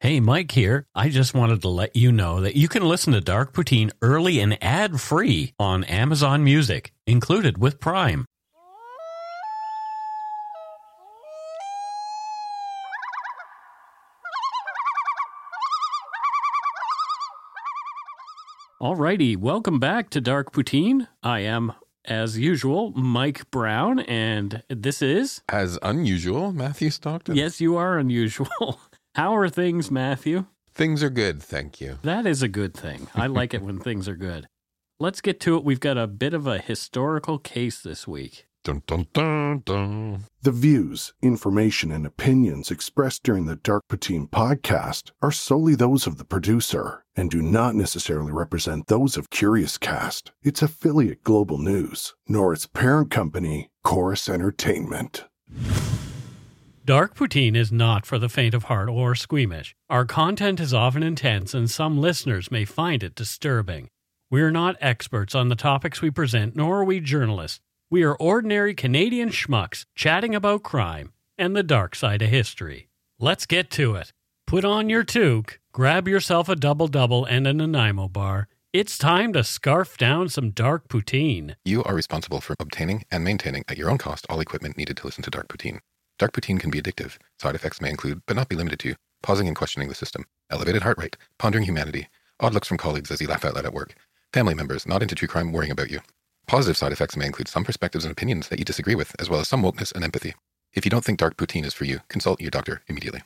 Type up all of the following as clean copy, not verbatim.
Hey, Mike here. I just wanted to let you know that you can listen to Dark Poutine early and ad-free on Amazon Music, included with Prime. Alrighty, welcome back to Dark Poutine. I am, as usual, Mike Brown, and this is... As unusual, Matthew Stockton. Yes, you are unusual. How are things, Matthew? Things are good, thank you. That is a good thing. I like it when things are good. Let's get to it. We've got a bit of a historical case this week. Dun, dun, dun, dun. The views, information, and opinions expressed during the Dark Poutine podcast are solely those of the producer and do not necessarily represent those of Curious Cast, its affiliate Global News, nor its parent company, Chorus Entertainment. Dark Poutine is not for the faint of heart or squeamish. Our content is often intense and some listeners may find it disturbing. We are not experts on the topics we present, nor are we journalists. We are ordinary Canadian schmucks chatting about crime and the dark side of history. Let's get to it. Put on your toque, grab yourself a double-double and a Nanaimo bar. It's time to scarf down some Dark Poutine. You are responsible for obtaining and maintaining at your own cost all equipment needed to listen to Dark Poutine. Dark Poutine can be addictive. Side effects may include, but not be limited to, pausing and questioning the system, elevated heart rate, pondering humanity, odd looks from colleagues as you laugh out loud at work, family members not into true crime worrying about you. Positive side effects may include some perspectives and opinions that you disagree with, as well as some wokeness and empathy. If you don't think Dark Poutine is for you, consult your doctor immediately.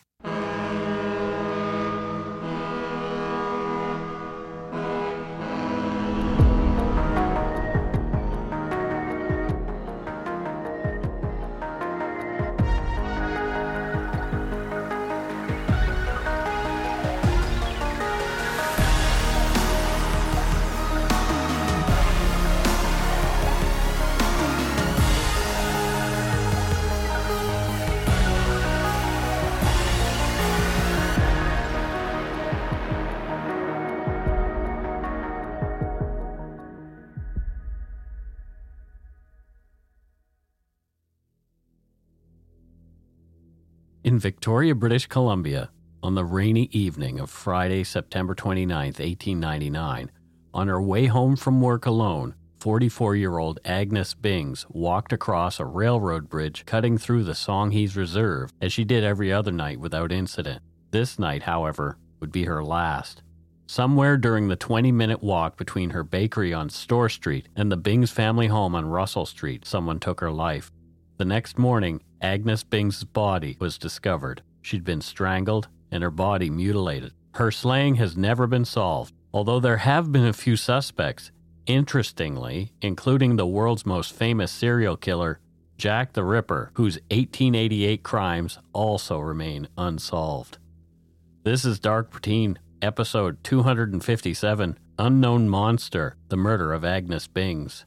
In Victoria, British Columbia, on the rainy evening of Friday, September 29, 1899, on her way home from work alone, 44-year-old Agnes Bings walked across a railroad bridge cutting through the Songhees Reserve, as she did every other night without incident. This night, however, would be her last. Somewhere during the 20-minute walk between her bakery on Store Street and the Bings family home on Russell Street, someone took her life. The next morning, Agnes Bings' body was discovered. She'd been strangled and her body mutilated. Her slaying has never been solved, although there have been a few suspects, interestingly, including the world's most famous serial killer, Jack the Ripper, whose 1888 crimes also remain unsolved. This is Dark Poutine, episode 257, Unknown Monster, the Murder of Agnes Bings.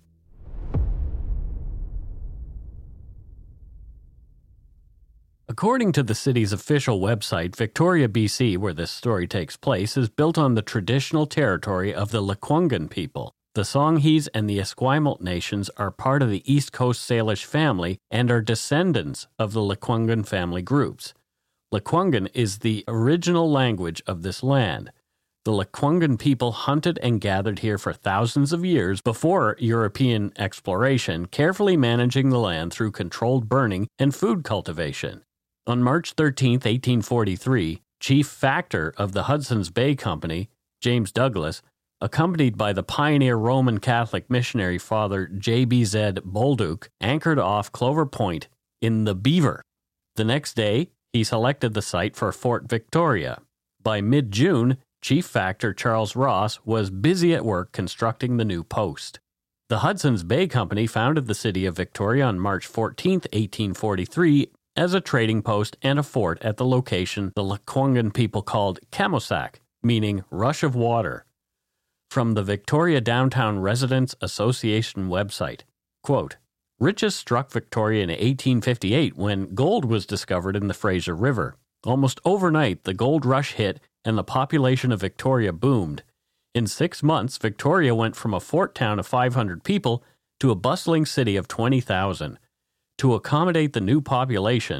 According to the city's official website, Victoria, BC, where this story takes place, is built on the traditional territory of the Lekwungen people. The Songhees and the Esquimalt nations are part of the East Coast Salish family and are descendants of the Lekwungen family groups. Lekwungen is the original language of this land. The Lekwungen people hunted and gathered here for thousands of years before European exploration, carefully managing the land through controlled burning and food cultivation. On March 13, 1843, chief factor of the Hudson's Bay Company, James Douglas, accompanied by the pioneer Roman Catholic missionary Father J.B.Z. Bolduc, anchored off Clover Point in the Beaver. The next day, he selected the site for Fort Victoria. By mid-June, chief factor Charles Ross was busy at work constructing the new post. The Hudson's Bay Company founded the city of Victoria on March 14, 1843, as a trading post and a fort at the location the Lekwungen people called Camosac, meaning rush of water. From the Victoria Downtown Residents Association website, quote, riches struck Victoria in 1858 when gold was discovered in the Fraser River. Almost overnight, the gold rush hit and the population of Victoria boomed. In 6 months, Victoria went from a fort town of 500 people to a bustling city of 20,000. To accommodate the new population,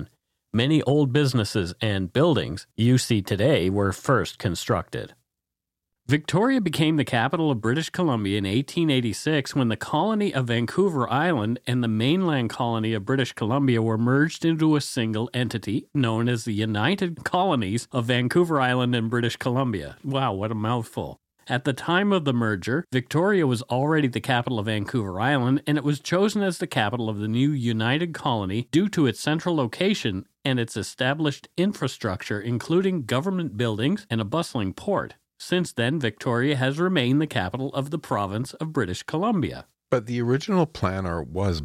Many old businesses and buildings you see today were first constructed. Victoria became the capital of British Columbia in 1886 when the colony of Vancouver Island and the mainland colony of British Columbia were merged into a single entity known as the United Colonies of Vancouver Island and British Columbia. Wow, what a mouthful. At the time of the merger, Victoria was already the capital of Vancouver Island, and it was chosen as the capital of the new United Colony due to its central location and its established infrastructure, including government buildings and a bustling port. Since then, Victoria has remained the capital of the province of British Columbia. But the original plan, was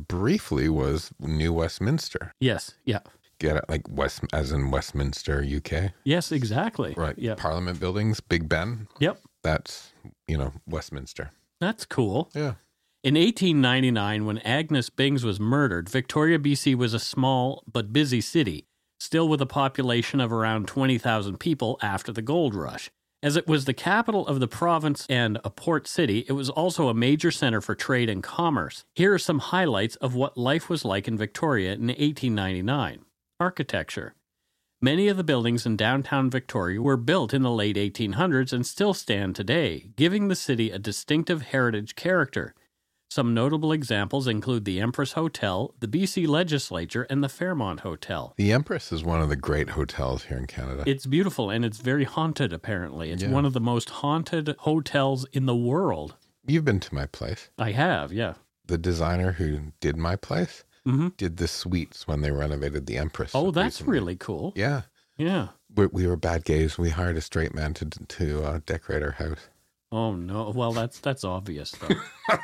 New Westminster. Yes, yeah. Get it? Like as in Westminster, UK? Yes, exactly. Right. Yep. Parliament buildings, Big Ben. Yep. That's, Westminster. That's cool. Yeah. In 1899, when Agnes Bings was murdered, Victoria, BC was a small but busy city, still with a population of around 20,000 people after the gold rush. As it was the capital of the province and a port city, it was also a major center for trade and commerce. Here are some highlights of what life was like in Victoria in 1899. Architecture. Many of the buildings in downtown Victoria were built in the late 1800s and still stand today, giving the city a distinctive heritage character. Some notable examples include the Empress Hotel, the BC Legislature, and the Fairmont Hotel. The Empress is one of the great hotels here in Canada. It's beautiful, and it's very haunted, apparently. It's one of the most haunted hotels in the world. You've been to my place. I have, yeah. The designer who did my place did the suites when they renovated the Empress. Oh, that's recently. really cool. Yeah. Yeah. We were bad gays. We hired a straight man to decorate our house. Oh, no. Well, that's obvious, though.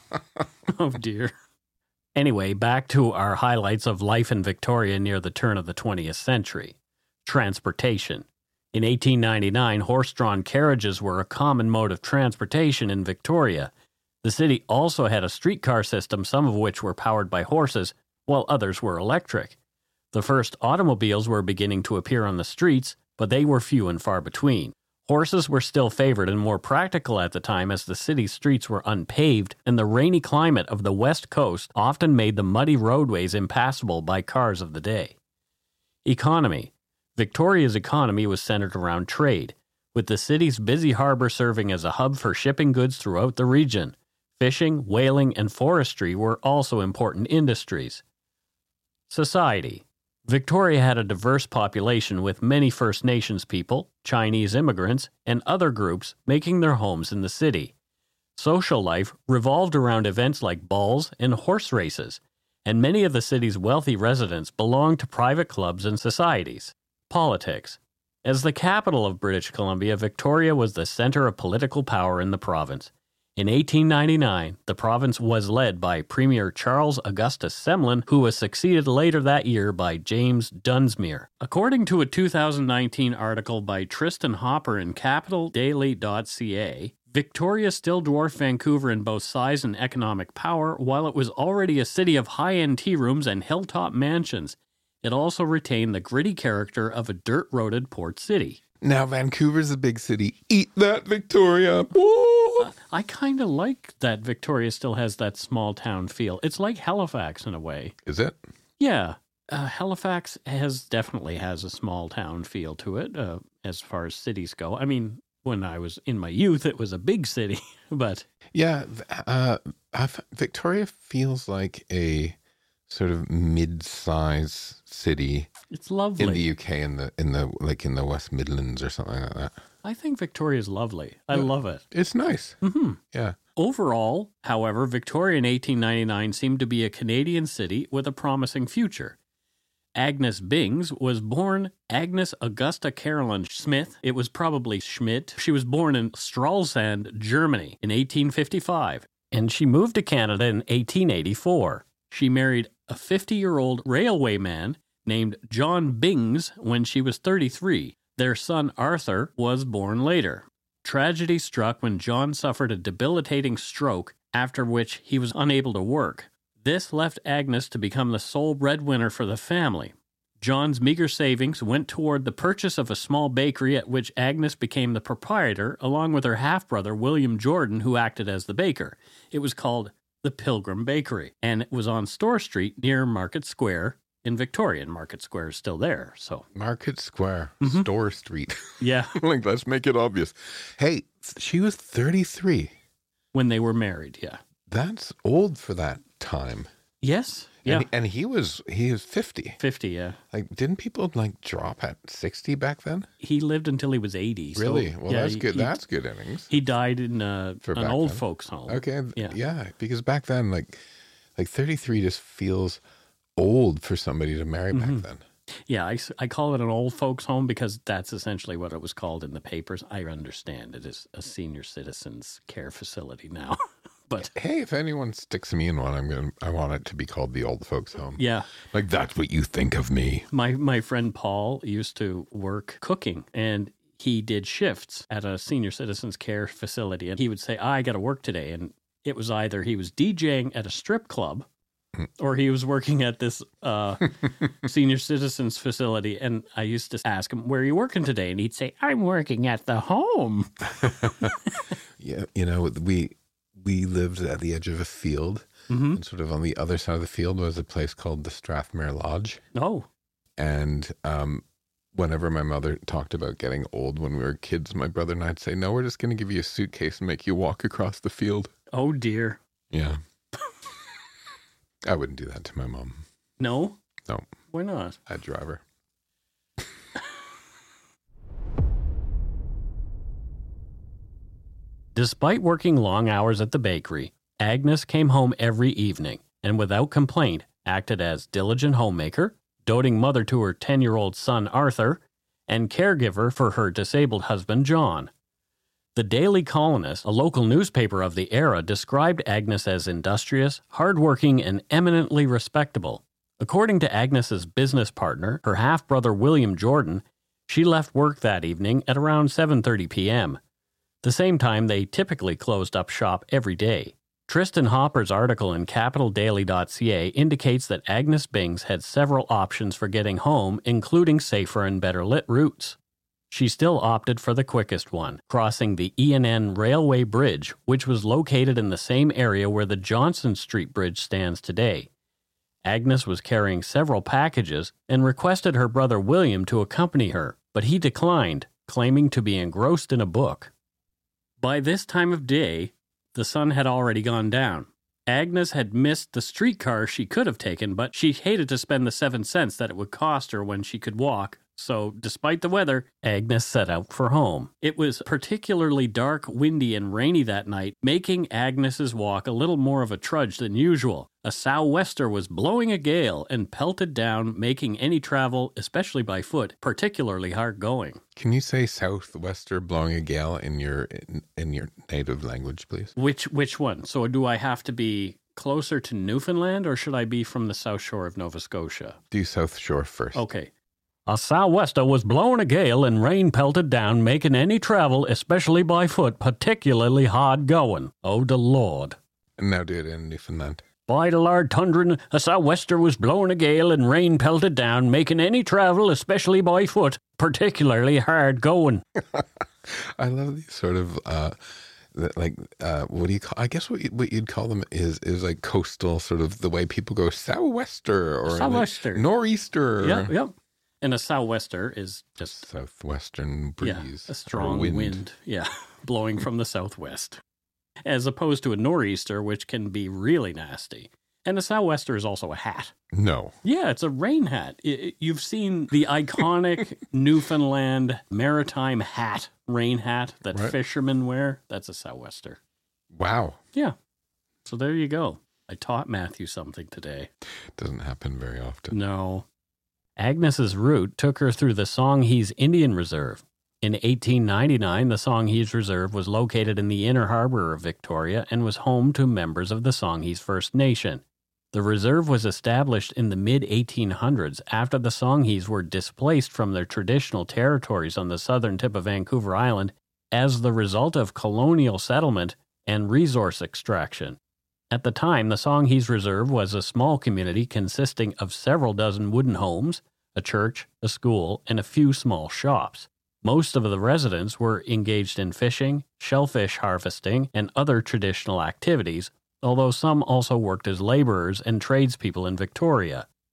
Oh, dear. Anyway, back to our highlights of life in Victoria near the turn of the 20th century. Transportation. In 1899, horse-drawn carriages were a common mode of transportation in Victoria. The city also had a streetcar system, some of which were powered by horses, while others were electric. The first automobiles were beginning to appear on the streets, but they were few and far between. Horses were still favored and more practical at the time as the city's streets were unpaved and the rainy climate of the west coast often made the muddy roadways impassable by cars of the day. Economy. Victoria's economy was centered around trade, with the city's busy harbor serving as a hub for shipping goods throughout the region. Fishing, whaling, and forestry were also important industries. Society. Victoria had a diverse population with many First Nations people, Chinese immigrants, and other groups making their homes in the city. Social life revolved around events like balls and horse races, and many of the city's wealthy residents belonged to private clubs and societies. Politics. As the capital of British Columbia, Victoria was the center of political power in the province. In 1899, the province was led by Premier Charles Augustus Semlin, who was succeeded later that year by James Dunsmuir. According to a 2019 article by Tristan Hopper in capitaldaily.ca, Victoria still dwarfed Vancouver in both size and economic power, while it was already a city of high-end tea rooms and hilltop mansions. It also retained the gritty character of a dirt-roaded port city. Now Vancouver's a big city. Eat that, Victoria! Woo! I kind of like that Victoria still has that small town feel. It's like Halifax in a way. Is it? Yeah. Halifax definitely has a small town feel to it as far as cities go. I mean, when I was in my youth, it was a big city, but... Yeah, Victoria feels like a sort of mid-size city. It's lovely. In the UK, in the West Midlands or something like that. I think Victoria's lovely. I love it. It's nice. Mm-hmm. Yeah. Overall, however, Victoria in 1899 seemed to be a Canadian city with a promising future. Agnes Bings was born Agnes Augusta Caroline Smith. It was probably Schmidt. She was born in Stralsund, Germany in 1855, and she moved to Canada in 1884. She married a 50-year-old railway man named John Bings when she was 33. Their son Arthur was born later. Tragedy struck when John suffered a debilitating stroke, after which he was unable to work. This left Agnes to become the sole breadwinner for the family. John's meager savings went toward the purchase of a small bakery at which Agnes became the proprietor, along with her half-brother William Jordan, who acted as the baker. It was called the Pilgrim Bakery, and it was on Store Street near Market Square in Victoria, and Market Square is still there. So Market Square, Mhm. Store Street. yeah, Like, let's make it obvious. Hey, she was 33. when they were married, yeah. That's old for that time. Yes, yeah, And he was 50. 50, yeah. Like, didn't people like drop at 60 back then? He lived until he was 80. so, Really? Well, yeah, that's good. He, That's good innings. he died in For an back old then. folks' home. Okay. Yeah. Yeah. Because back then, like 33 just feels old for somebody to marry back then. Yeah, I call it an old folks' home because that's essentially what it was called in the papers. I understand it is a senior citizens care facility now. But Hey, if anyone sticks me in one, I want it to be called the old folks home. yeah, Like, that's what you think of me. my friend Paul used to work cooking, and he did shifts at a senior citizens care facility. And he would say, I got to work today. And it was either he was DJing at a strip club or he was working at this senior citizens facility. And I used to ask him, where are you working today? And he'd say, I'm working at the home. Yeah. You know, we lived at the edge of a field, and sort of on the other side of the field was a place called the Strathmere Lodge. Oh, And whenever my mother talked about getting old when we were kids, my brother and I'd say, no, we're just going to give you a suitcase and make you walk across the field. oh dear. Yeah. I wouldn't do that to my mom. No? No, Why not? I'd drive her. Despite working long hours at the bakery, Agnes came home every evening and without complaint acted as diligent homemaker, doting mother to her 10-year-old son Arthur, and caregiver for her disabled husband John. The Daily Colonist, a local newspaper of the era, described Agnes as industrious, hardworking, and eminently respectable. According to Agnes's business partner, her half-brother William Jordan, she left work that evening at around 7:30 p.m., the same time they typically closed up shop every day. Tristan Hopper's article in capitaldaily.ca indicates that Agnes Bings had several options for getting home, including safer and better lit routes. She still opted for the quickest one, crossing the E&N Railway Bridge, which was located in the same area where the Johnson Street Bridge stands today. Agnes was carrying several packages and requested her brother William to accompany her, but he declined, claiming to be engrossed in a book. By this time of day, the sun had already gone down. Agnes had missed the streetcar she could have taken, but she hated to spend the 7 cents that it would cost her when she could walk. So, despite the weather, Agnes set out for home. It was particularly dark, windy, and rainy that night, making Agnes's walk a little more of a trudge than usual. A sou'wester was blowing a gale and pelted down, making any travel, especially by foot, particularly hard going. Can you say southwester blowing a gale in your native language, please? Which one? So, do I have to be closer to Newfoundland, or should I be from the South Shore of Nova Scotia? Do South Shore first. Okay. A sou'wester was blowing a gale and rain pelted down, making any travel, especially by foot, particularly hard going. Oh, the Lord. And now do it in Newfoundland. By the Lord Tundrin, a sou'wester was blowing a gale and rain pelted down, making any travel, especially by foot, particularly hard going. I love these sort of what do you call? I guess what you'd call them is like coastal, sort of the way people go sou'wester or Sou'wester. like nor'easter. Yep. And a sou'wester is just Southwestern breeze. a strong wind. Yeah, blowing from the southwest. As opposed to a nor'easter, which can be really nasty. And a sou'wester is also a hat. No. Yeah, it's a rain hat. You've seen the iconic Newfoundland maritime hat, rain hat that fishermen wear. That's a sou'wester. Wow. Yeah. So there you go. I taught Matthew something today. Doesn't happen very often. No. Agnes's route took her through the Songhees Indian Reserve. In 1899, the Songhees Reserve was located in the inner harbor of Victoria and was home to members of the Songhees First Nation. The reserve was established in the mid-1800s after the Songhees were displaced from their traditional territories on the southern tip of Vancouver Island as the result of colonial settlement and resource extraction. At the time, the Songhees Reserve was a small community consisting of several dozen wooden homes, a church, a school, and a few small shops. Most of the residents were engaged in fishing, shellfish harvesting, and other traditional activities, although some also worked as laborers and tradespeople in Victoria.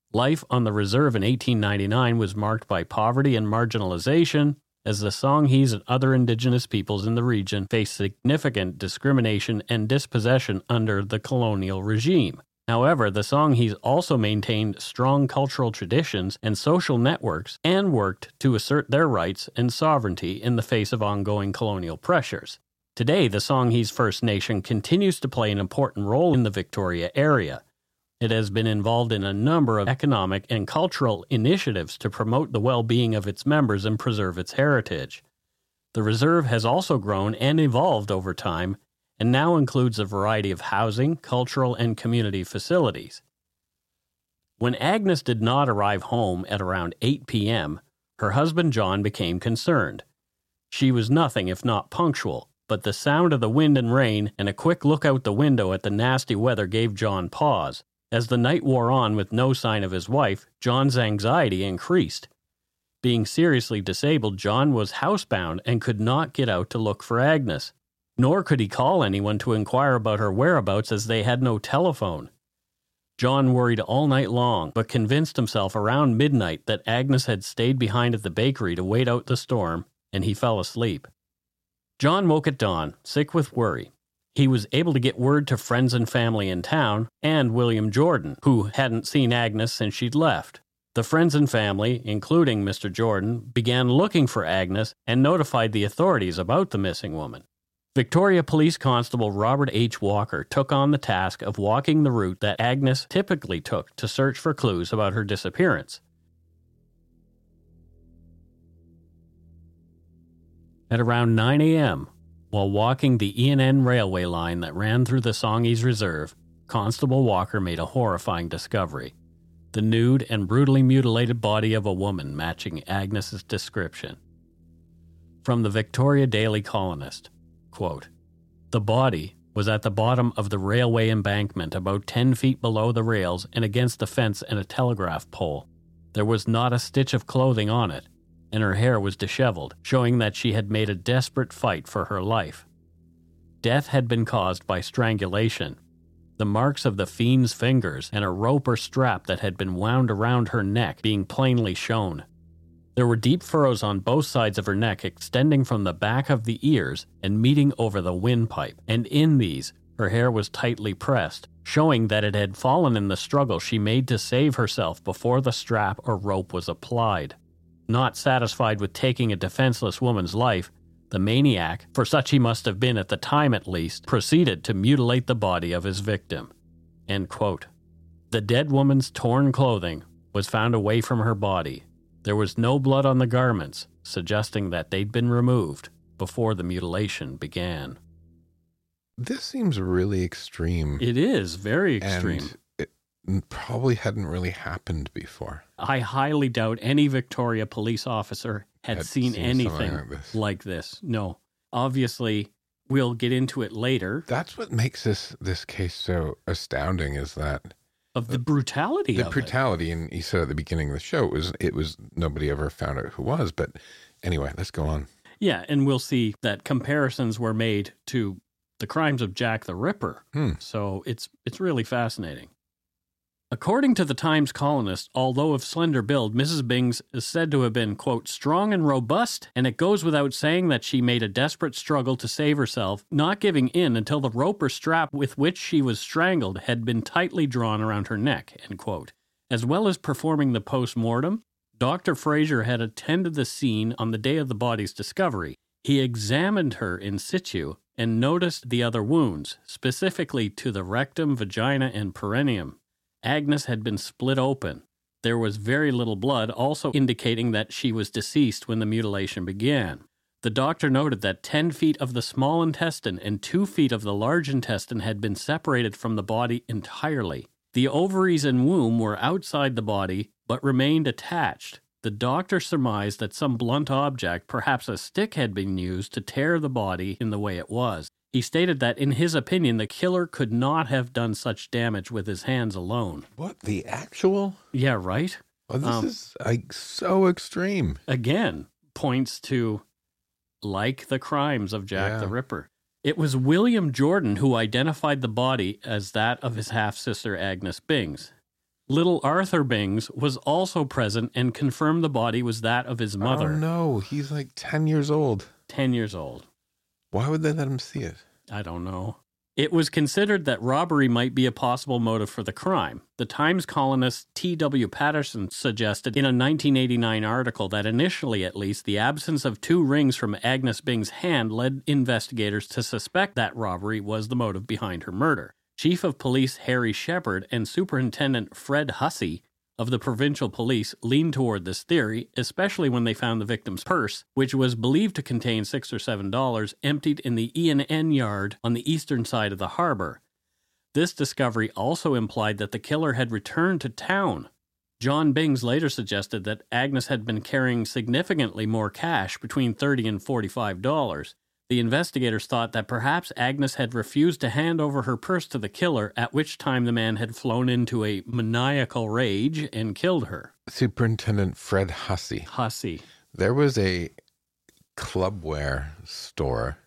Life on the reserve in 1899 was marked by poverty and marginalization, as the Songhees and other indigenous peoples in the region faced significant discrimination and dispossession under the colonial regime. However, the Songhees also maintained strong cultural traditions and social networks and worked to assert their rights and sovereignty in the face of ongoing colonial pressures. Today, the Songhees First Nation continues to play an important role in the Victoria area. It has been involved in a number of economic and cultural initiatives to promote the well-being of its members and preserve its heritage. The reserve has also grown and evolved over time, and now includes a variety of housing, cultural, and community facilities. When Agnes did not arrive home at around 8 p.m., her husband John became concerned. She was nothing if not punctual, but the sound of the wind and rain and a quick look out the window at the nasty weather gave John pause. As the night wore on with no sign of his wife, John's anxiety increased. Being seriously disabled, John was housebound and could not get out to look for Agnes, nor could he call anyone to inquire about her whereabouts as they had no telephone. John worried all night long, but convinced himself around midnight that Agnes had stayed behind at the bakery to wait out the storm, and he fell asleep. John woke at dawn, sick with worry. He was able to get word to friends and family in town, and William Jordan, who hadn't seen Agnes since she'd left. The friends and family, including Mr. Jordan, began looking for Agnes and notified the authorities about the missing woman. Victoria Police Constable Robert H. Walker took on the task of walking the route that Agnes typically took to search for clues about her disappearance. At around 9 a.m., while walking the E&N railway line that ran through the Songhees Reserve, Constable Walker made a horrifying discovery: the nude and brutally mutilated body of a woman matching Agnes's description. From the Victoria Daily Colonist, quote, "The body was at the bottom of the railway embankment about 10 feet below the rails and against the fence and a telegraph pole. There was not a stitch of clothing on it, and her hair was disheveled, showing that she had made a desperate fight for her life. Death had been caused by strangulation. The marks of the fiend's fingers and a rope or strap that had been wound around her neck being plainly shown. There were deep furrows on both sides of her neck extending from the back of the ears and meeting over the windpipe, and in these, her hair was tightly pressed, showing that it had fallen in the struggle she made to save herself before the strap or rope was applied. Not satisfied with taking a defenseless woman's life, the maniac, for such he must have been at the time at least, proceeded to mutilate the body of his victim." End quote. The dead woman's torn clothing was found away from her body. There was no blood on the garments, suggesting that they'd been removed before the mutilation began. This seems really extreme. It is very extreme. And it probably hadn't really happened before. I highly doubt any Victoria police officer had seen anything like this. No. Obviously, we'll get into it later. That's what makes this case so astounding, is that of the brutality of it. The brutality, and you said at the beginning of the show, it was nobody ever found out who was, but anyway, let's go on. Yeah, and we'll see that comparisons were made to the crimes of Jack the Ripper. So it's really fascinating. According to the Times Colonist, although of slender build, Mrs. Bings is said to have been, quote, strong and robust, and it goes without saying that she made a desperate struggle to save herself, not giving in until the rope or strap with which she was strangled had been tightly drawn around her neck, end quote. As well as performing the post-mortem, Dr. Fraser had attended the scene on the day of the body's discovery. He examined her in situ and noticed the other wounds, specifically to the rectum, vagina, and perineum. Agnes had been split open. There was very little blood, also indicating that she was deceased when the mutilation began. The doctor noted that 10 feet of the small intestine and 2 feet of the large intestine had been separated from the body entirely. The ovaries and womb were outside the body, but remained attached. The doctor surmised that some blunt object, perhaps a stick, had been used to tear the body in the way it was. He stated that, in his opinion, the killer could not have done such damage with his hands alone. What, the actual? Yeah, right? Oh, this is so extreme. Again, points to, like the crimes of Jack the Ripper. It was William Jordan who identified the body as that of his half-sister Agnes Bings. Little Arthur Bings was also present and confirmed the body was that of his mother. Oh, no. He's like 10 years old. 10 years old. Why would they let him see it? I don't know. It was considered that robbery might be a possible motive for the crime. The Times columnist T.W. Patterson suggested in a 1989 article that initially, at least, the absence of 2 rings from Agnes Bing's hand led investigators to suspect that robbery was the motive behind her murder. Chief of Police Harry Shepard and Superintendent Fred Hussey of the provincial police leaned toward this theory, especially when they found the victim's purse, which was believed to contain $6 or $7, emptied in the E&N yard on the eastern side of the harbor. This discovery also implied that the killer had returned to town. John Bings later suggested that Agnes had been carrying significantly more cash, between $30 and $45. The investigators thought that perhaps Agnes had refused to hand over her purse to the killer, at which time the man had flown into a maniacal rage and killed her. Superintendent Fred Hussey. Hussey. There was a clubwear store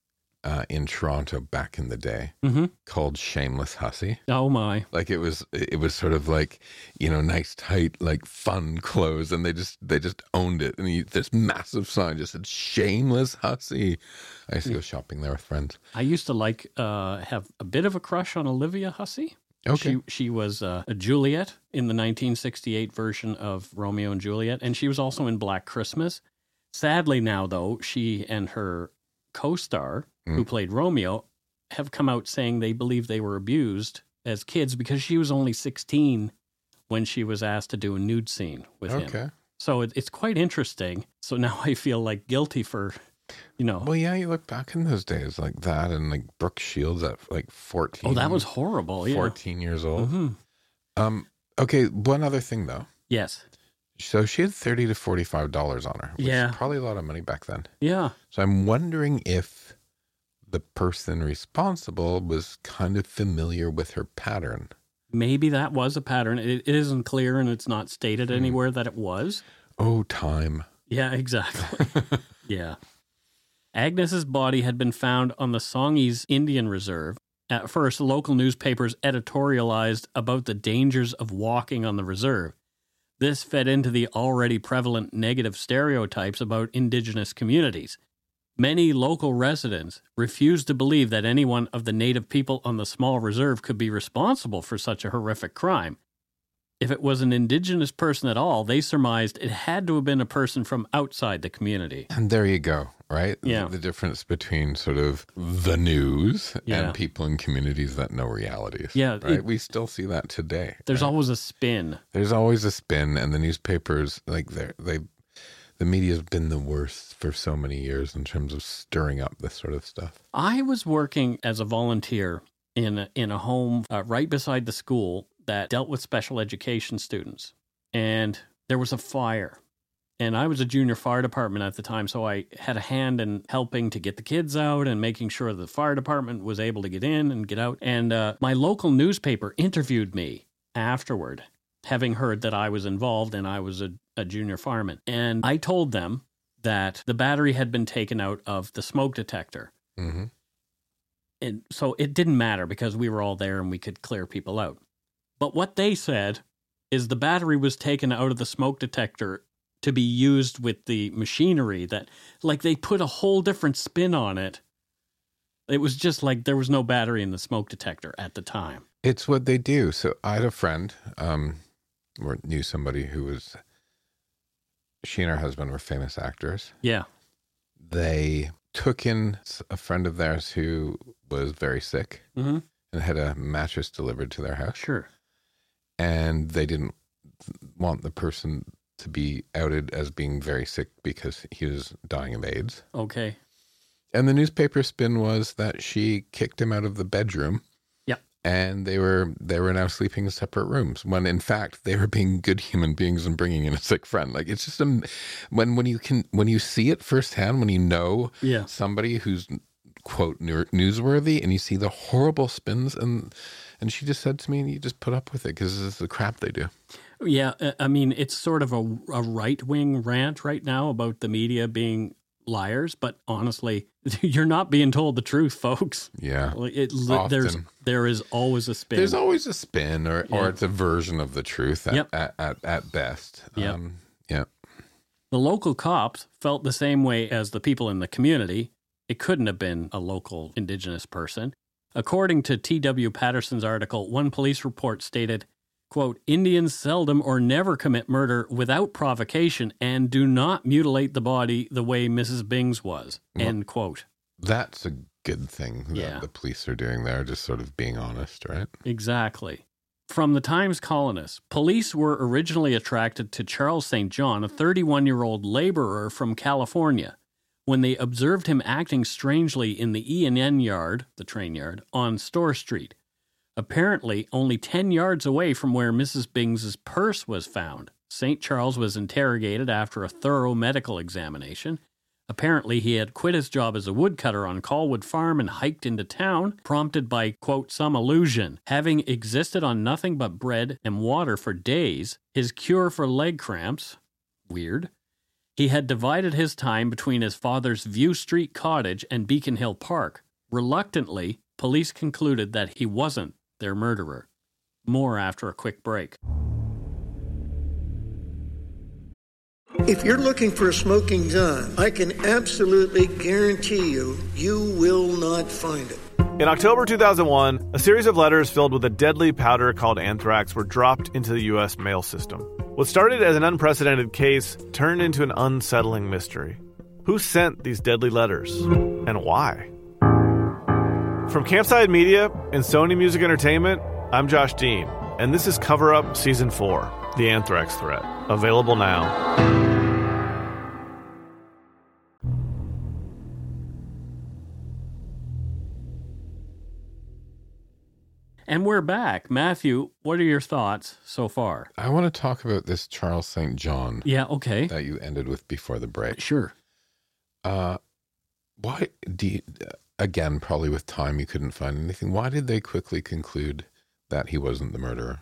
in Toronto back in the day called Shameless Hussey. Oh my. Like it was sort of like, nice, tight, like fun clothes. And they just owned it. And this massive sign just said Shameless Hussey. I used to go shopping there with friends. I used to have a bit of a crush on Olivia Hussey. Okay. She was a Juliet in the 1968 version of Romeo and Juliet. And she was also in Black Christmas. Sadly now, though, she and her co-star, who played Romeo, have come out saying they believe they were abused as kids because she was only 16 when she was asked to do a nude scene with him. So it's quite interesting. So now I feel like guilty for, Well, yeah, you look back in those days like that, and like Brooke Shields at like 14. Oh, that was horrible. 14 years old. Mm-hmm. Okay, one other thing though. Yes. So she had $30 to $45 on her, which is probably a lot of money back then. Yeah. So I'm wondering if the person responsible was kind of familiar with her pattern. Maybe that was a pattern. It isn't clear, and it's not stated anywhere that it was. Oh, time. Yeah, exactly. Yeah. Agnes's body had been found on the Songhees Indian Reserve. At first, local newspapers editorialized about the dangers of walking on the reserve. This fed into the already prevalent negative stereotypes about indigenous communities. Many local residents refused to believe that anyone of the native people on the small reserve could be responsible for such a horrific crime. If it was an indigenous person at all, they surmised it had to have been a person from outside the community. And there you go, right? Yeah. The difference between sort of the news and people in communities that know realities. Yeah. Right? We still see that today. There's right? always a spin. There's always a spin, and the newspapers, like the media's been the worst for so many years in terms of stirring up this sort of stuff. I was working as a volunteer in a home right beside the school that dealt with special education students. And there was a fire. And I was a junior fire department at the time, so I had a hand in helping to get the kids out and making sure the fire department was able to get in and get out. And my local newspaper interviewed me afterward, having heard that I was involved and I was a junior fireman. And I told them that the battery had been taken out of the smoke detector. Mm-hmm. And so it didn't matter because we were all there and we could clear people out. But what they said is the battery was taken out of the smoke detector to be used with the machinery that, like, they put a whole different spin on it. It was just like there was no battery in the smoke detector at the time. It's what they do. So I had a friend, or knew somebody who was, she and her husband were famous actors. Yeah. They took in a friend of theirs who was very sick and had a mattress delivered to their house. Sure. And they didn't want the person to be outed as being very sick because he was dying of AIDS. Okay. And the newspaper spin was that she kicked him out of the bedroom. Yep. And they were now sleeping in separate rooms when in fact they were being good human beings and bringing in a sick friend. Like it's just when you see it firsthand, when you know somebody who's quote newsworthy and you see the horrible spins and she just said to me, you just put up with it because this is the crap they do. Yeah, I mean, it's sort of a right-wing rant right now about the media being liars, but honestly, you're not being told the truth, folks. Yeah. There is always a spin. There's always a spin, or it's a version of the truth at best. Yep. Yeah. The local cops felt the same way as the people in the community. It couldn't have been a local Indigenous person. According to T.W. Patterson's article, one police report stated, quote, Indians seldom or never commit murder without provocation and do not mutilate the body the way Mrs. Bings was, end quote. That's a good thing that the police are doing there, just sort of being honest, right? Exactly. From the Times columnist, police were originally attracted to Charles St. John, a 31-year-old laborer from California, when they observed him acting strangely in the E&N yard, the train yard, on Store Street. Apparently, only 10 yards away from where Mrs. Bings's purse was found, St. Charles was interrogated after a thorough medical examination. Apparently, he had quit his job as a woodcutter on Colwood Farm and hiked into town, prompted by, quote, some illusion. Having existed on nothing but bread and water for days, his cure for leg cramps, weird, he had divided his time between his father's View Street cottage and Beacon Hill Park. Reluctantly, police concluded that he wasn't their murderer. More after a quick break. If you're looking for a smoking gun, I can absolutely guarantee you, you will not find it. In October 2001, a series of letters filled with a deadly powder called anthrax were dropped into the U.S. mail system. What started as an unprecedented case turned into an unsettling mystery. Who sent these deadly letters? And why? From Campside Media and Sony Music Entertainment, I'm Josh Dean, and this is Cover Up Season 4, The Anthrax Threat, available now. And we're back. Matthew, what are your thoughts so far? I want to talk about this Charles St. John. Yeah, okay. That you ended with before the break. Sure. Why do you... Again, probably with time you couldn't find anything. Why did they quickly conclude that he wasn't the murderer?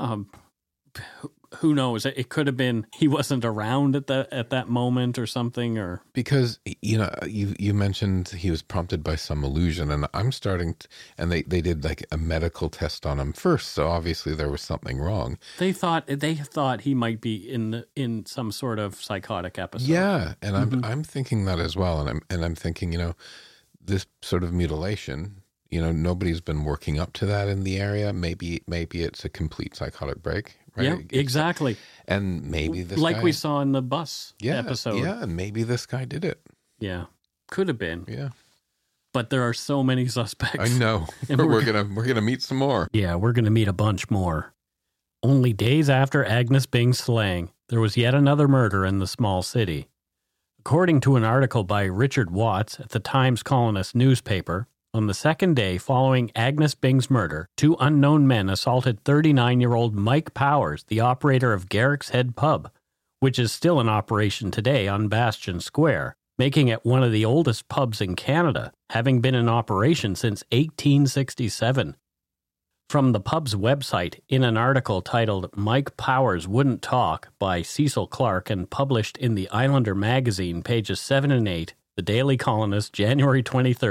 Who knows? It could have been he wasn't around at that moment or something. Or because you mentioned he was prompted by some illusion, and I'm starting to, and they did like a medical test on him first, so obviously there was something wrong. They thought he might be in some sort of psychotic episode. Yeah, and I'm thinking that as well, and I'm thinking this sort of mutilation, nobody's been working up to that in the area. Maybe it's a complete psychotic break, right? Yeah, exactly. And maybe this like guy, we saw in the bus episode. Yeah, and maybe this guy did it. Yeah, could have been. Yeah, but there are so many suspects. I know. And we're gonna meet some more. Yeah, we're gonna meet a bunch more. Only days after Agnes Bing's slaying, there was yet another murder in the small city. According to an article by Richard Watts at the Times Colonist newspaper, on the second day following Agnes Bing's murder, 2 unknown men assaulted 39-year-old Mike Powers, the operator of Garrick's Head Pub, which is still in operation today on Bastion Square, making it one of the oldest pubs in Canada, having been in operation since 1867. From the pub's website, in an article titled Mike Powers Wouldn't Talk by Cecil Clark and published in the Islander magazine, pages 7 and 8, The Daily Colonist, January 23,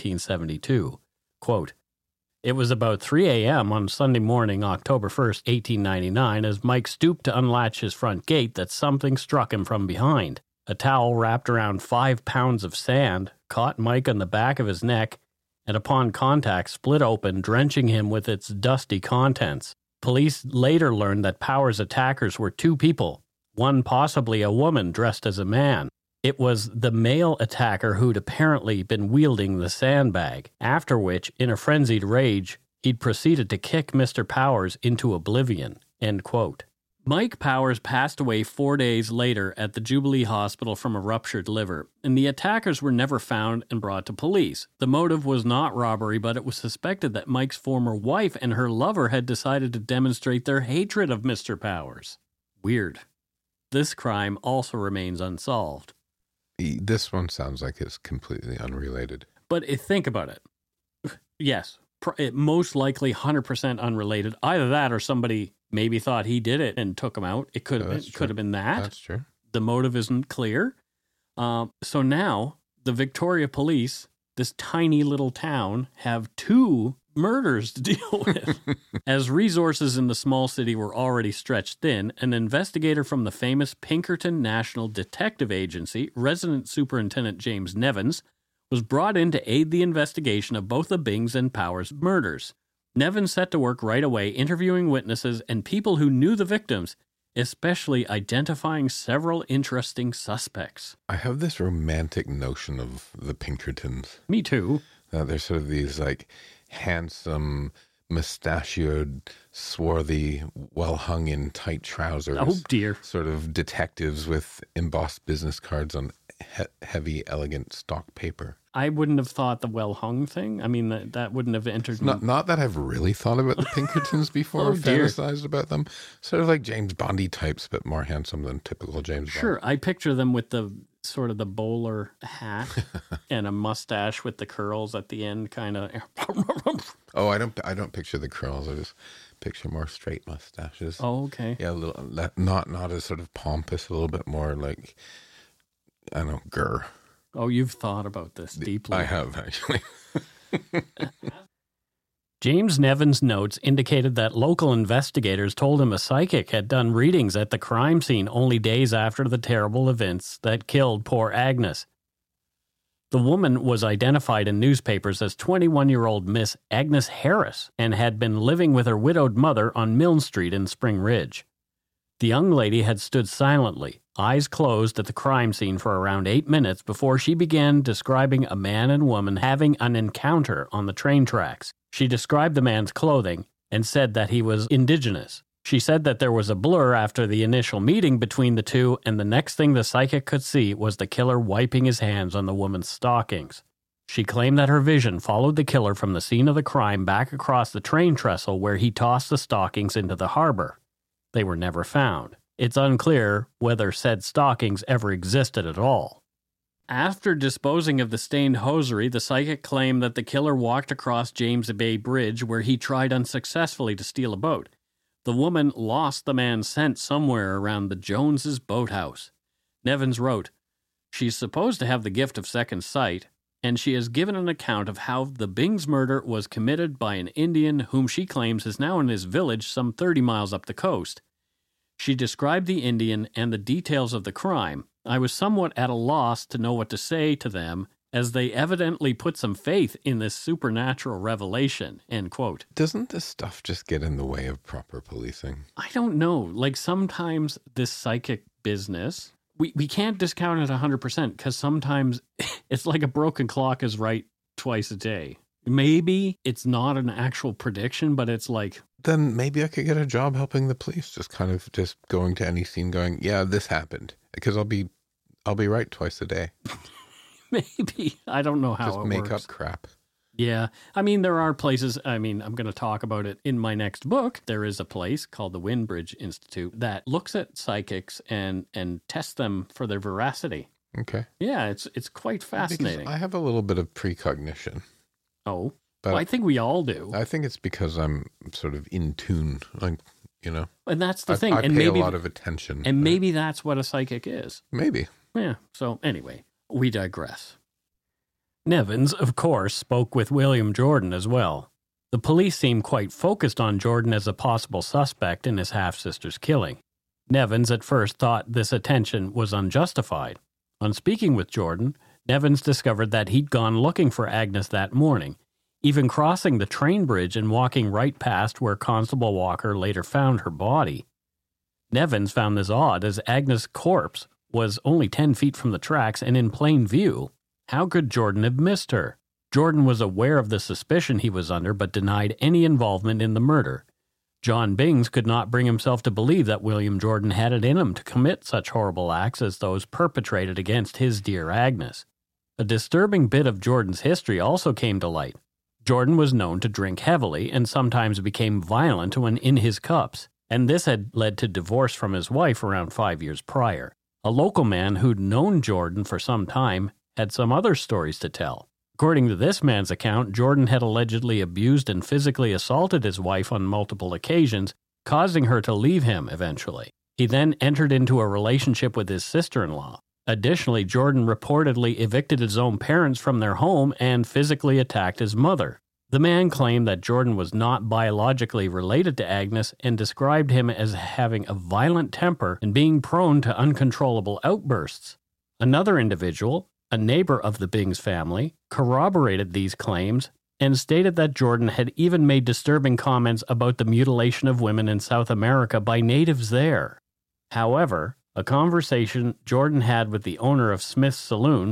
1972. Quote, it was about 3 a.m. on Sunday morning, October 1st, 1899, as Mike stooped to unlatch his front gate that something struck him from behind. A towel wrapped around 5 pounds of sand caught Mike on the back of his neck and upon contact split open, drenching him with its dusty contents. Police later learned that Powers' attackers were 2 people, one possibly a woman dressed as a man. It was the male attacker who'd apparently been wielding the sandbag, after which, in a frenzied rage, he'd proceeded to kick Mr. Powers into oblivion. End quote. Mike Powers passed away 4 days later at the Jubilee Hospital from a ruptured liver, and the attackers were never found and brought to police. The motive was not robbery, but it was suspected that Mike's former wife and her lover had decided to demonstrate their hatred of Mr. Powers. Weird. This crime also remains unsolved. This one sounds like it's completely unrelated. But think about it. Yes, most likely 100% unrelated. Either that or somebody maybe thought he did it and took him out. It could have been that. That's true. The motive isn't clear. So now the Victoria Police, this tiny little town, have 2 murders to deal with. As resources in the small city were already stretched thin, an investigator from the famous Pinkerton National Detective Agency, Resident Superintendent James Nevins, was brought in to aid the investigation of both the Bings and Powers murders. Nevins set to work right away interviewing witnesses and people who knew the victims, especially identifying several interesting suspects. I have this romantic notion of the Pinkertons. Me too. They're sort of these like handsome, mustachioed, swarthy, well hung in tight trousers. Oh dear. Sort of detectives with embossed business cards on heavy, elegant stock paper. I wouldn't have thought the well-hung thing. I mean, that wouldn't have entered me. Not that I've really thought about the Pinkertons before, Oh, dear. fantasized about them. Sort of like James Bondy types, but more handsome than typical James Bond. Sure, I picture them with the sort of the bowler hat and a mustache with the curls at the end, kind of. Oh, I don't picture the curls. I just picture more straight mustaches. Oh, okay. Yeah, a little not as sort of pompous, a little bit more like, I don't know, grr. Oh, you've thought about this deeply. I have, actually. James Nevins' notes indicated that local investigators told him a psychic had done readings at the crime scene only days after the terrible events that killed poor Agnes. The woman was identified in newspapers as 21-year-old Miss Agnes Harris and had been living with her widowed mother on Milne Street in Spring Ridge. The young lady had stood silently, eyes closed at the crime scene for around 8 minutes before she began describing a man and woman having an encounter on the train tracks. She described the man's clothing and said that he was indigenous. She said that there was a blur after the initial meeting between the two, and the next thing the psychic could see was the killer wiping his hands on the woman's stockings. She claimed that her vision followed the killer from the scene of the crime back across the train trestle where he tossed the stockings into the harbor. They were never found. It's unclear whether said stockings ever existed at all. After disposing of the stained hosiery, the psychic claimed that the killer walked across James Bay Bridge where he tried unsuccessfully to steal a boat. The woman lost the man's scent somewhere around the Joneses' boathouse. Nevins wrote, "She's supposed to have the gift of second sight, and she has given an account of how the Bings murder was committed by an Indian whom she claims is now in his village some 30 miles up the coast. She described the Indian and the details of the crime. I was somewhat at a loss to know what to say to them, as they evidently put some faith in this supernatural revelation," end quote. Doesn't this stuff just get in the way of proper policing? I don't know. Like, sometimes this psychic business, we can't discount it 100% because sometimes it's like a broken clock is right twice a day. Maybe it's not an actual prediction, but it's like... Then maybe I could get a job helping the police, just going to any scene going, yeah, this happened. Because I'll be right twice a day. Maybe. I don't know how just it make works. up crap. Yeah. I mean, there are places, I'm going to talk about it in my next book. There is a place called the Windbridge Institute that looks at psychics and tests them for their veracity. Okay. Yeah, it's quite fascinating. Because I have a little bit of precognition. Oh, but well, I think we all do. I think it's because I'm sort of in tune, like, you know. And that's the thing. I and pay maybe, a lot of attention. And maybe that's what a psychic is. Maybe. Yeah. So anyway, we digress. Nevins, of course, spoke with William Jordan as well. The police seemed quite focused on Jordan as a possible suspect in his half-sister's killing. Nevins at first thought this attention was unjustified. On speaking with Jordan, Nevins discovered that he'd gone looking for Agnes that morning, even crossing the train bridge and walking right past where Constable Walker later found her body. Nevins found this odd, as Agnes' corpse was only 10 feet from the tracks and in plain view. How could Jordan have missed her? Jordan was aware of the suspicion he was under, but denied any involvement in the murder. John Bings could not bring himself to believe that William Jordan had it in him to commit such horrible acts as those perpetrated against his dear Agnes. A disturbing bit of Jordan's history also came to light. Jordan was known to drink heavily and sometimes became violent when in his cups, and this had led to divorce from his wife around 5 years prior. A local man who'd known Jordan for some time had some other stories to tell. According to this man's account, Jordan had allegedly abused and physically assaulted his wife on multiple occasions, causing her to leave him eventually. He then entered into a relationship with his sister-in-law. Additionally, Jordan reportedly evicted his own parents from their home and physically attacked his mother. The man claimed that Jordan was not biologically related to Agnes and described him as having a violent temper and being prone to uncontrollable outbursts. Another individual, a neighbor of the Bings family, corroborated these claims and stated that Jordan had even made disturbing comments about the mutilation of women in South America by natives there. However, a conversation Jordan had with the owner of Smith's Saloon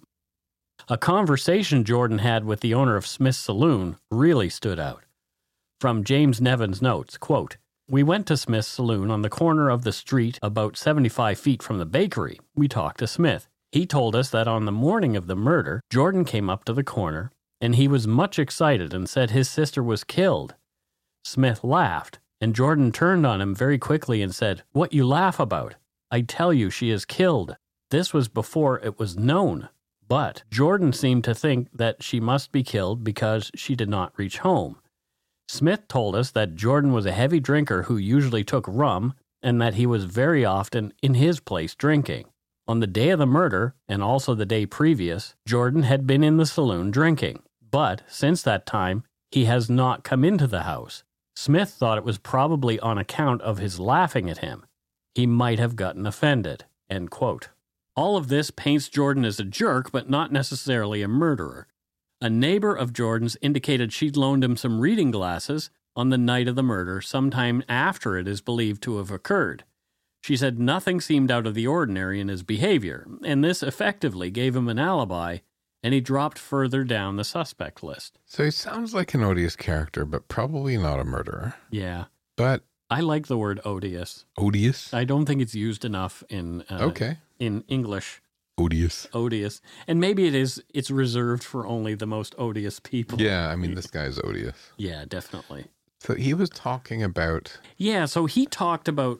really stood out. From James Nevin's notes, quote, "We went to Smith's Saloon on the corner of the street about 75 feet from the bakery. We talked to Smith. He told us that on the morning of the murder, Jordan came up to the corner, and he was much excited and said his sister was killed. Smith laughed, and Jordan turned on him very quickly and said, 'What you laugh about? I tell you she is killed.' This was before it was known. But Jordan seemed to think that she must be killed because she did not reach home. Smith told us that Jordan was a heavy drinker who usually took rum and that he was very often in his place drinking. On the day of the murder, and also the day previous, Jordan had been in the saloon drinking. But since that time, he has not come into the house. Smith thought it was probably on account of his laughing at him. He might have gotten offended." End quote. All of this paints Jordan as a jerk, but not necessarily a murderer. A neighbor of Jordan's indicated she'd loaned him some reading glasses on the night of the murder, sometime after it is believed to have occurred. She said nothing seemed out of the ordinary in his behavior, and this effectively gave him an alibi, and he dropped further down the suspect list. So he sounds like an odious character, but probably not a murderer. Yeah. But I like the word odious. Odious? I don't think it's used enough in English. Odious. And maybe it's reserved for only the most odious people. Yeah, I mean, this guy's odious. Yeah, definitely. So he was talking about... Yeah, so he talked about,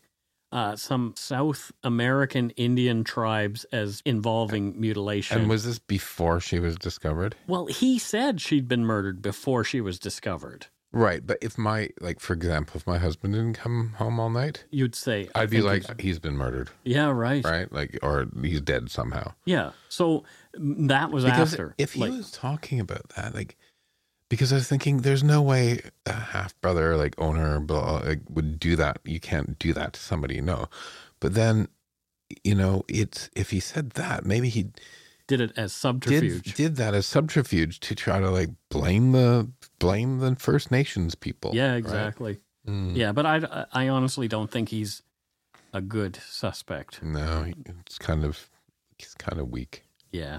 some South American Indian tribes as involving mutilation. And was this before she was discovered? Well, he said she'd been murdered before she was discovered. Right, but if for example, if my husband didn't come home all night, you'd say, I'd be like, he's been murdered. Yeah, right. Right? Or he's dead somehow. Yeah. So that was because after. If he was talking about that, because I was thinking, there's no way a half brother, owner, would do that. You can't do that to somebody, no. But then, if he said that, maybe he did it as subterfuge. Did that as subterfuge to try to blame the First Nations people. Yeah, exactly. Right? Yeah, but I honestly don't think he's a good suspect. No, he's kind of weak. Yeah.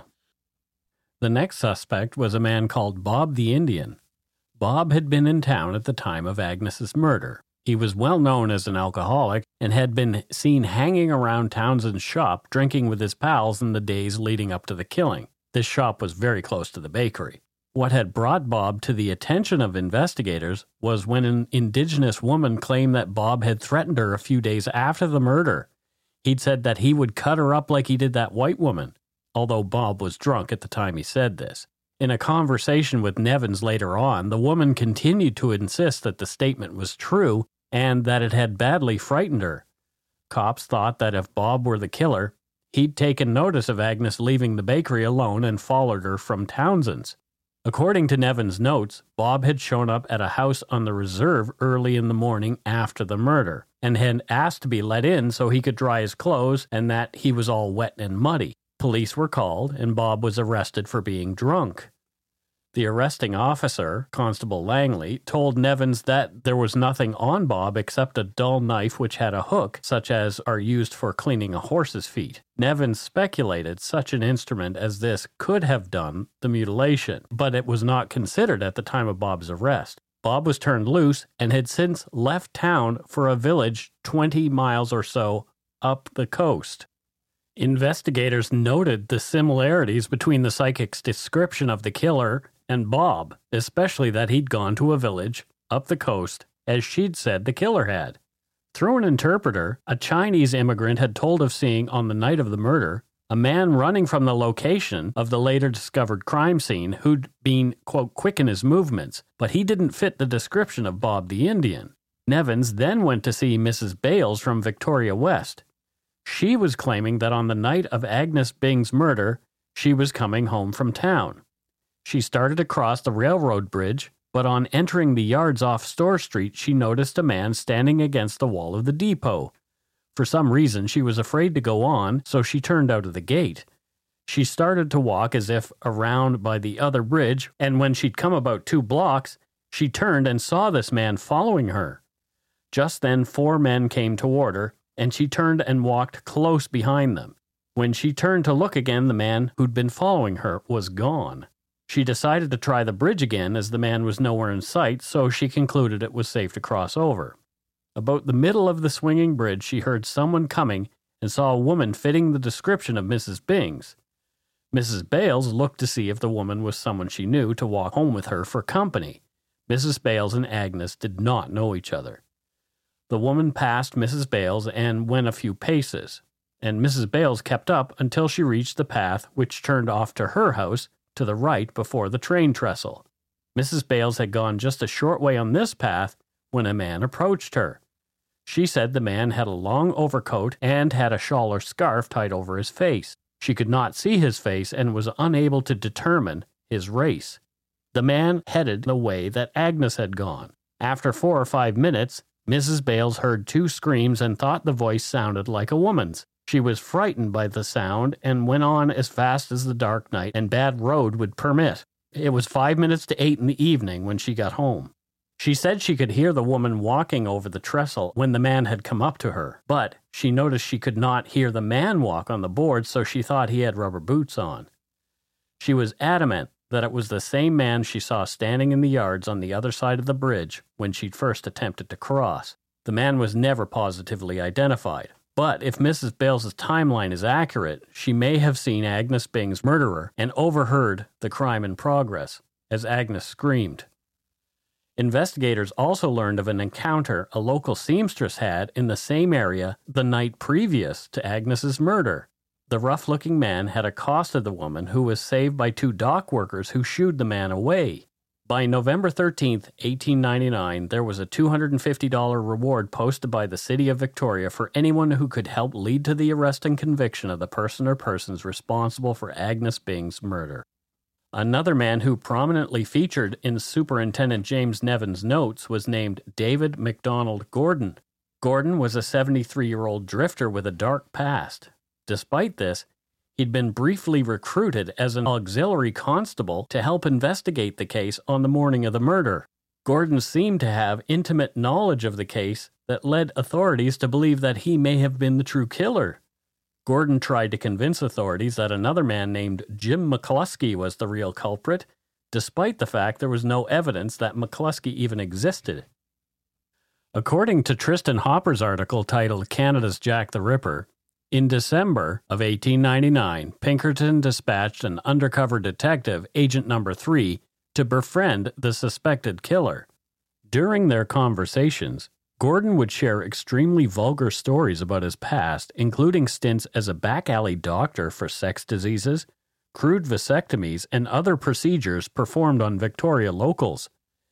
The next suspect was a man called Bob the Indian. Bob had been in town at the time of Agnes's murder. He was well known as an alcoholic and had been seen hanging around Townsend's shop drinking with his pals in the days leading up to the killing. This shop was very close to the bakery. What had brought Bob to the attention of investigators was when an indigenous woman claimed that Bob had threatened her a few days after the murder. He'd said that he would cut her up like he did that white woman, although Bob was drunk at the time he said this. In a conversation with Nevins later on, the woman continued to insist that the statement was true and that it had badly frightened her. Cops thought that if Bob were the killer, he'd taken notice of Agnes leaving the bakery alone and followed her from Townsend's. According to Nevin's notes, Bob had shown up at a house on the reserve early in the morning after the murder and had asked to be let in so he could dry his clothes and that he was all wet and muddy. Police were called and Bob was arrested for being drunk. The arresting officer, Constable Langley, told Nevins that there was nothing on Bob except a dull knife which had a hook, such as are used for cleaning a horse's feet. Nevins speculated such an instrument as this could have done the mutilation, but it was not considered at the time of Bob's arrest. Bob was turned loose and had since left town for a village 20 miles or so up the coast. Investigators noted the similarities between the psychic's description of the killer and Bob, especially that he'd gone to a village up the coast, as she'd said the killer had. Through an interpreter, a Chinese immigrant had told of seeing, on the night of the murder, a man running from the location of the later discovered crime scene who'd been, quote, quick in his movements, but he didn't fit the description of Bob the Indian. Nevins then went to see Mrs. Bales from Victoria West. She was claiming that on the night of Agnes Bing's murder, she was coming home from town. She started to cross the railroad bridge, but on entering the yards off Store Street, she noticed a man standing against the wall of the depot. For some reason, she was afraid to go on, so she turned out of the gate. She started to walk as if around by the other bridge, and when she'd come about 2 blocks, she turned and saw this man following her. Just then 4 men came toward her, and she turned and walked close behind them. When she turned to look again, the man who'd been following her was gone. She decided to try the bridge again as the man was nowhere in sight, so she concluded it was safe to cross over. About the middle of the swinging bridge, she heard someone coming and saw a woman fitting the description of Mrs. Bing's. Mrs. Bales looked to see if the woman was someone she knew to walk home with her for company. Mrs. Bales and Agnes did not know each other. The woman passed Mrs. Bales and went a few paces, and Mrs. Bales kept up until she reached the path which turned off to her house to the right before the train trestle. Mrs. Bales had gone just a short way on this path when a man approached her. She said the man had a long overcoat and had a shawl or scarf tied over his face. She could not see his face and was unable to determine his race. The man headed the way that Agnes had gone. After 4 or 5 minutes, Mrs. Bales heard 2 screams and thought the voice sounded like a woman's. She was frightened by the sound and went on as fast as the dark night and bad road would permit. It was 5 minutes to 8 in the evening when she got home. She said she could hear the woman walking over the trestle when the man had come up to her, but she noticed she could not hear the man walk on the board, so she thought he had rubber boots on. She was adamant that it was the same man she saw standing in the yards on the other side of the bridge when she'd first attempted to cross. The man was never positively identified, but if Mrs. Bales' timeline is accurate, she may have seen Agnes Bing's murderer and overheard the crime in progress as Agnes screamed. Investigators also learned of an encounter a local seamstress had in the same area the night previous to Agnes's murder. The rough-looking man had accosted the woman, who was saved by 2 dock workers who shooed the man away. By November 13, 1899, there was a $250 reward posted by the City of Victoria for anyone who could help lead to the arrest and conviction of the person or persons responsible for Agnes Bing's murder. Another man who prominently featured in Superintendent James Nevin's notes was named David MacDonald Gordon. Gordon was a 73-year-old drifter with a dark past. Despite this, he'd been briefly recruited as an auxiliary constable to help investigate the case on the morning of the murder. Gordon seemed to have intimate knowledge of the case that led authorities to believe that he may have been the true killer. Gordon tried to convince authorities that another man named Jim McCluskey was the real culprit, despite the fact there was no evidence that McCluskey even existed. According to Tristan Hopper's article titled Canada's Jack the Ripper, in December of 1899, Pinkerton dispatched an undercover detective, Agent No. 3, to befriend the suspected killer. During their conversations, Gordon would share extremely vulgar stories about his past, including stints as a back-alley doctor for sex diseases, crude vasectomies, and other procedures performed on Victoria locals.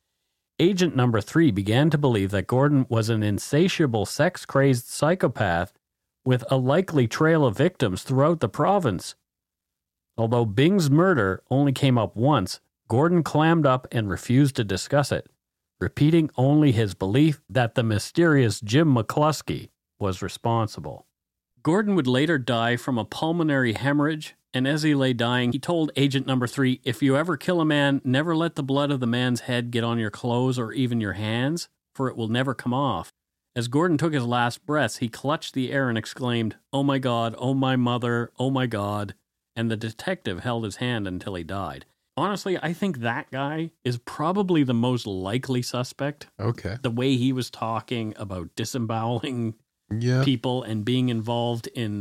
Agent No. 3 began to believe that Gordon was an insatiable sex-crazed psychopath with a likely trail of victims throughout the province. Although Bing's murder only came up once, Gordon clammed up and refused to discuss it, repeating only his belief that the mysterious Jim McCluskey was responsible. Gordon would later die from a pulmonary hemorrhage, and as he lay dying, he told Agent No. 3, "If you ever kill a man, never let the blood of the man's head get on your clothes or even your hands, for it will never come off." As Gordon took his last breaths, he clutched the air and exclaimed, "Oh my God, oh my mother, oh my God," and the detective held his hand until he died. Honestly, I think that guy is probably the most likely suspect. Okay. The way he was talking about disemboweling people and being involved in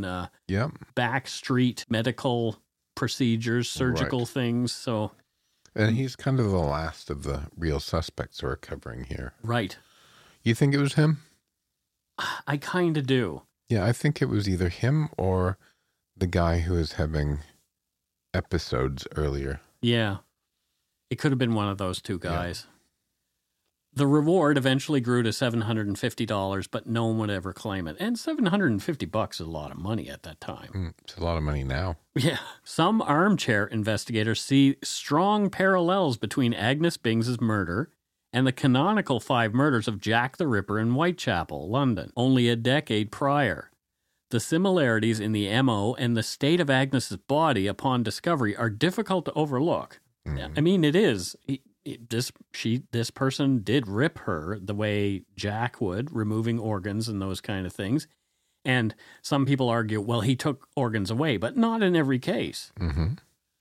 backstreet medical procedures, surgical things. So, and he's kind of the last of the real suspects we're covering here. Right. You think it was him? I kind of do. Yeah, I think it was either him or the guy who was having episodes earlier. Yeah. It could have been one of those 2 guys. The reward eventually grew to $750, but no one would ever claim it. And $750 is a lot of money at that time. It's a lot of money now. Yeah. Some armchair investigators see strong parallels between Agnes Bings's murder and the canonical 5 murders of Jack the Ripper in Whitechapel, London, only a decade prior. The similarities in the MO and the state of Agnes's body upon discovery are difficult to overlook. I mean, it is. This person did rip her the way Jack would, removing organs and those kind of things. And some people argue, well, he took organs away, but not in every case. Mm-hmm.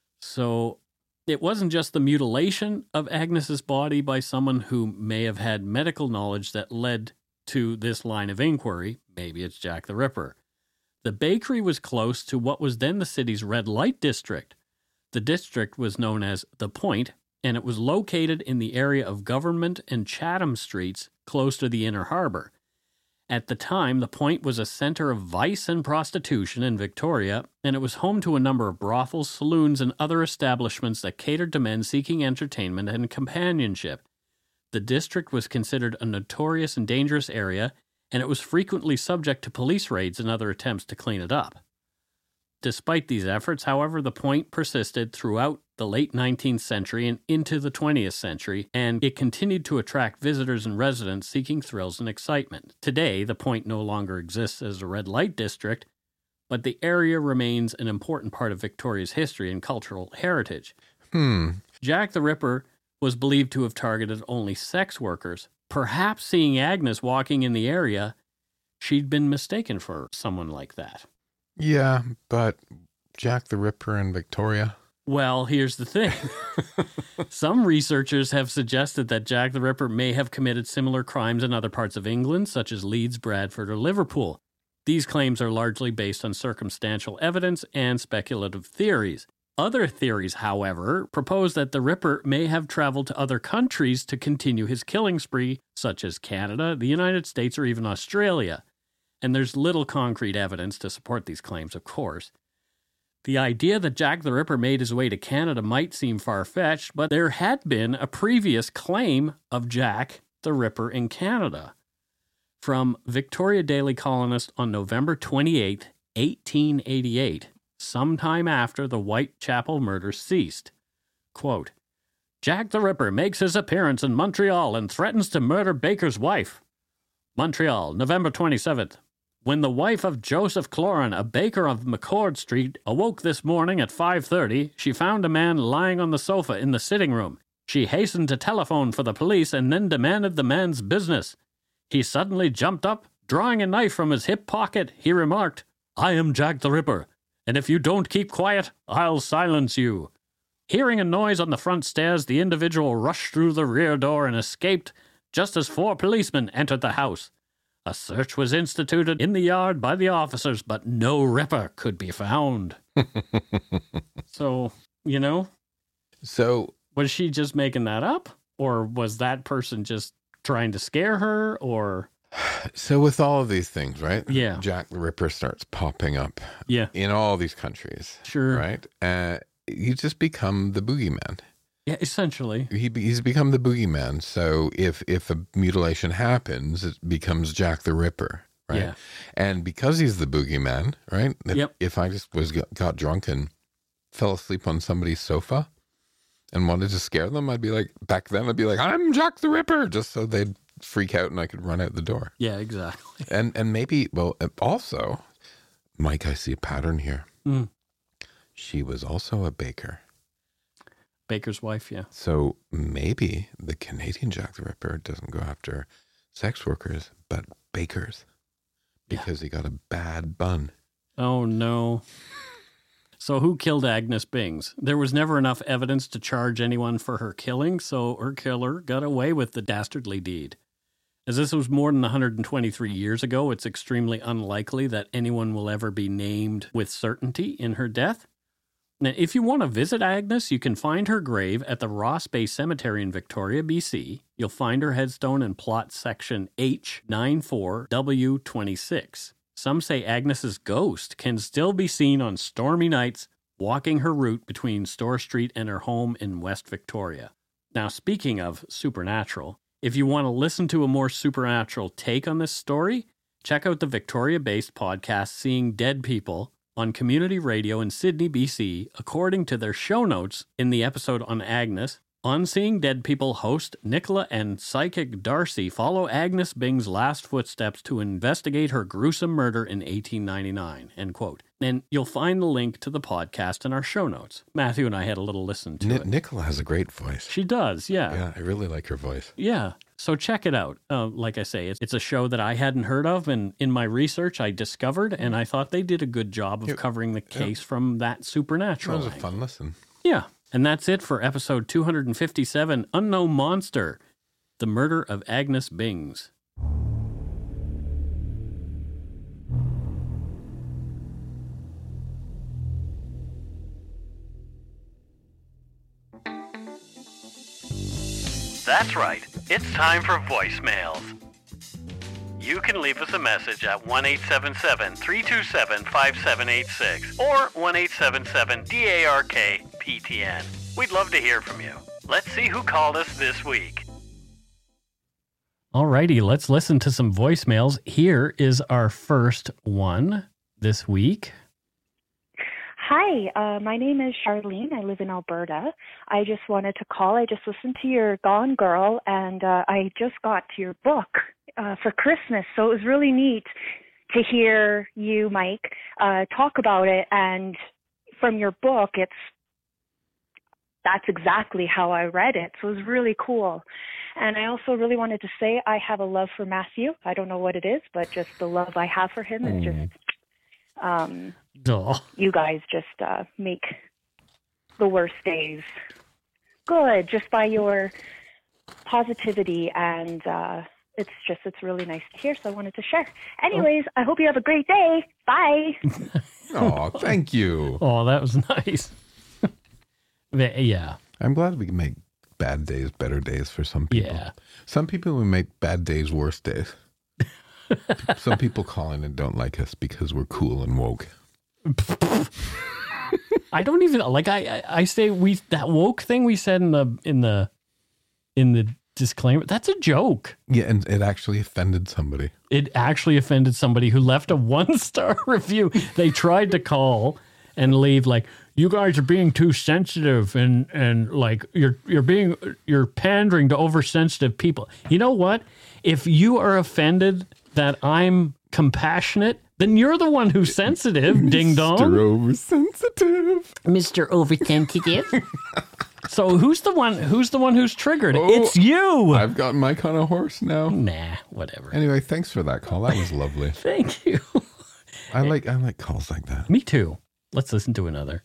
So it wasn't just the mutilation of Agnes's body by someone who may have had medical knowledge that led to this line of inquiry. Maybe it's Jack the Ripper. The bakery was close to what was then the city's red light district. The district was known as The Point, and it was located in the area of Government and Chatham Streets, close to the Inner Harbor. At the time, The Point was a center of vice and prostitution in Victoria, and it was home to a number of brothels, saloons, and other establishments that catered to men seeking entertainment and companionship. The district was considered a notorious and dangerous area, and it was frequently subject to police raids and other attempts to clean it up. Despite these efforts, however, The Point persisted throughout the late 19th century and into the 20th century, and it continued to attract visitors and residents seeking thrills and excitement. Today, The Point no longer exists as a red light district, but the area remains an important part of Victoria's history and cultural heritage. Jack the Ripper was believed to have targeted only sex workers. Perhaps seeing Agnes walking in the area, she'd been mistaken for someone like that. Yeah, but Jack the Ripper in Victoria? Well, here's the thing. Some researchers have suggested that Jack the Ripper may have committed similar crimes in other parts of England, such as Leeds, Bradford, or Liverpool. These claims are largely based on circumstantial evidence and speculative theories. Other theories, however, propose that the Ripper may have traveled to other countries to continue his killing spree, such as Canada, the United States, or even Australia. And there's little concrete evidence to support these claims, of course. The idea that Jack the Ripper made his way to Canada might seem far-fetched, but there had been a previous claim of Jack the Ripper in Canada. From Victoria Daily Colonist on November 28, 1888, sometime after the Whitechapel murder ceased. Quote, Jack the Ripper makes his appearance in Montreal and threatens to murder Baker's wife. Montreal, November 27th. When the wife of Joseph Cloran, a baker of McCord Street, awoke this morning at 5:30, she found a man lying on the sofa in the sitting room. She hastened to telephone for the police and then demanded the man's business. He suddenly jumped up, drawing a knife from his hip pocket. He remarked, I am Jack the Ripper, and if you don't keep quiet, I'll silence you. Hearing a noise on the front stairs, the individual rushed through the rear door and escaped just as 4 policemen entered the house. A search was instituted in the yard by the officers, but no Ripper could be found. So, So, was she just making that up? Or was that person just trying to scare her? Or so with all of these things, right? Yeah. Jack the Ripper starts popping up yeah, in all these countries. sure. Right? He's just become the boogeyman. Yeah, essentially. He's become the boogeyman. So if a mutilation happens, it becomes Jack the Ripper, right? Yeah. And because he's the boogeyman, right? Yep. If I just got drunk and fell asleep on somebody's sofa and wanted to scare them, I'd be like, I'm Jack the Ripper, just so they'd freak out and I could run out the door. Yeah, exactly. And maybe, well, also, Mike, I see a pattern here. Mm. She was also a baker. Baker's wife, yeah. So maybe the Canadian Jack the Ripper doesn't go after sex workers, but bakers, because he got a bad bun. Oh, no. So who killed Agnes Bings? There was never enough evidence to charge anyone for her killing, so her killer got away with the dastardly deed. As this was more than 123 years ago, it's extremely unlikely that anyone will ever be named with certainty in her death. Now, if you want to visit Agnes, you can find her grave at the Ross Bay Cemetery in Victoria, BC. You'll find her headstone in plot section H94W26. Some say Agnes's ghost can still be seen on stormy nights walking her route between Store Street and her home in West Victoria. Now, speaking of supernatural, If you want to listen to a more supernatural take on this story, check out the Victoria-based podcast Seeing Dead People on community radio in Sydney, BC, according to their show notes in the episode on Agnes. On Seeing Dead People, host Nicola and psychic Darcy follow Agnes Bing's last footsteps to investigate her gruesome murder in 1899, end quote. And you'll find the link to the podcast in our show notes. Matthew and I had a little listen to it. Nicola has a great voice. She does, yeah. Yeah, I really like her voice. Yeah, so check it out. Like I say, it's a show that I hadn't heard of, and in my research I discovered, and I thought they did a good job of covering the case from that supernatural That was a angle. fun listen. Yeah. And that's it for episode 257, Unknown Monster, The Murder of Agnes Bings. That's right. It's time for voicemails. You can leave us a message at 1-877-327-5786 or 1-877-DARK-PTN. We'd love to hear from you. Let's see who called us this week. Alrighty, let's listen to some voicemails. Here is our first one this week. Hi, my name is Charlene. I live in Alberta. I just wanted to call. I just listened to your Gone Girl, and I just got to your book for Christmas, so it was really neat to hear you, Mike, talk about it. And from your book, that's exactly how I read it, so it was really cool. And I also really wanted to say I have a love for Matthew. I don't know what it is, but just the love I have for him is just... you guys just make the worst days good just by your positivity, and it's really nice to hear, so I wanted to share. Anyways, I hope you have a great day. Bye. Oh, thank you. Oh, that was nice. Yeah. I'm glad we can make bad days better days for some people. Yeah. Some people will make bad days worse days. Some people call in and don't like us because we're cool and woke. I don't even like. I say that woke thing we said in the disclaimer. That's a joke. Yeah, and it actually offended somebody. It actually offended somebody who left a 1-star review. They tried to call and leave like, you guys are being too sensitive and like you're pandering to oversensitive people. You know what? If you are offended that I'm compassionate, then you're the one who's sensitive, ding dong. Mr. Oversensitive. Mr. Oversensitive. So who's the one who's triggered? Oh, it's you. I've got Mike on a horse now. Nah, whatever. Anyway, thanks for that call. That was lovely. Thank you. I like calls like that. Me too. Let's listen to another.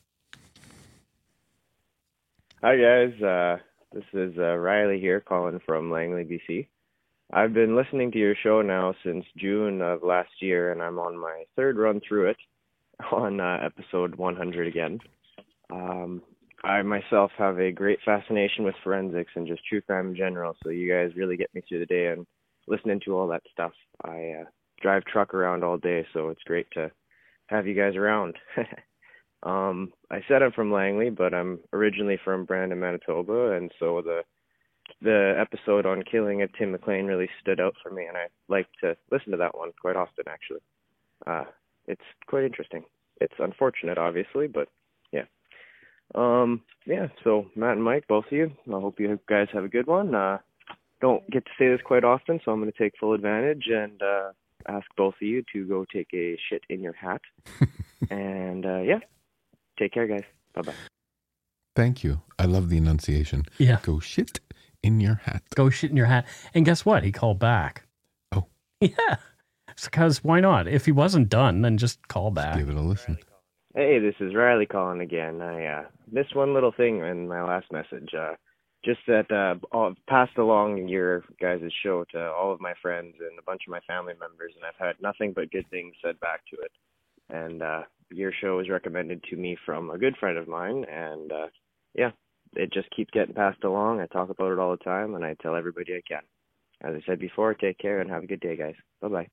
Hi guys, this is Riley here calling from Langley, BC. I've been listening to your show now since June of last year, and I'm on my third run through it on episode 100 again. I myself have a great fascination with forensics and just true crime in general, so you guys really get me through the day and listening to all that stuff. I drive truck around all day, so it's great to have you guys around. I said I'm from Langley, but I'm originally from Brandon, Manitoba, and so the episode on killing of Tim McLean really stood out for me, and I like to listen to that one quite often, actually. It's quite interesting. It's unfortunate, obviously, but yeah. So Matt and Mike, both of you, I hope you guys have a good one. Don't get to say this quite often, so I'm going to take full advantage and ask both of you to go take a shit in your hat. And take care, guys. Bye-bye. Thank you. I love the enunciation. Yeah. Go shit in your hat. Go shit in your hat. And guess what? He called back. Oh. Yeah. Because why not? If he wasn't done, then just call back. Give it a listen. Hey, this is Riley calling again. I missed one little thing in my last message. Just that passed along your guys' show to all of my friends and a bunch of my family members, and I've had nothing but good things said back to it. And your show was recommended to me from a good friend of mine, and it just keeps getting passed along. I talk about it all the time, and I tell everybody I can. As I said before, take care and have a good day, guys. Bye-bye.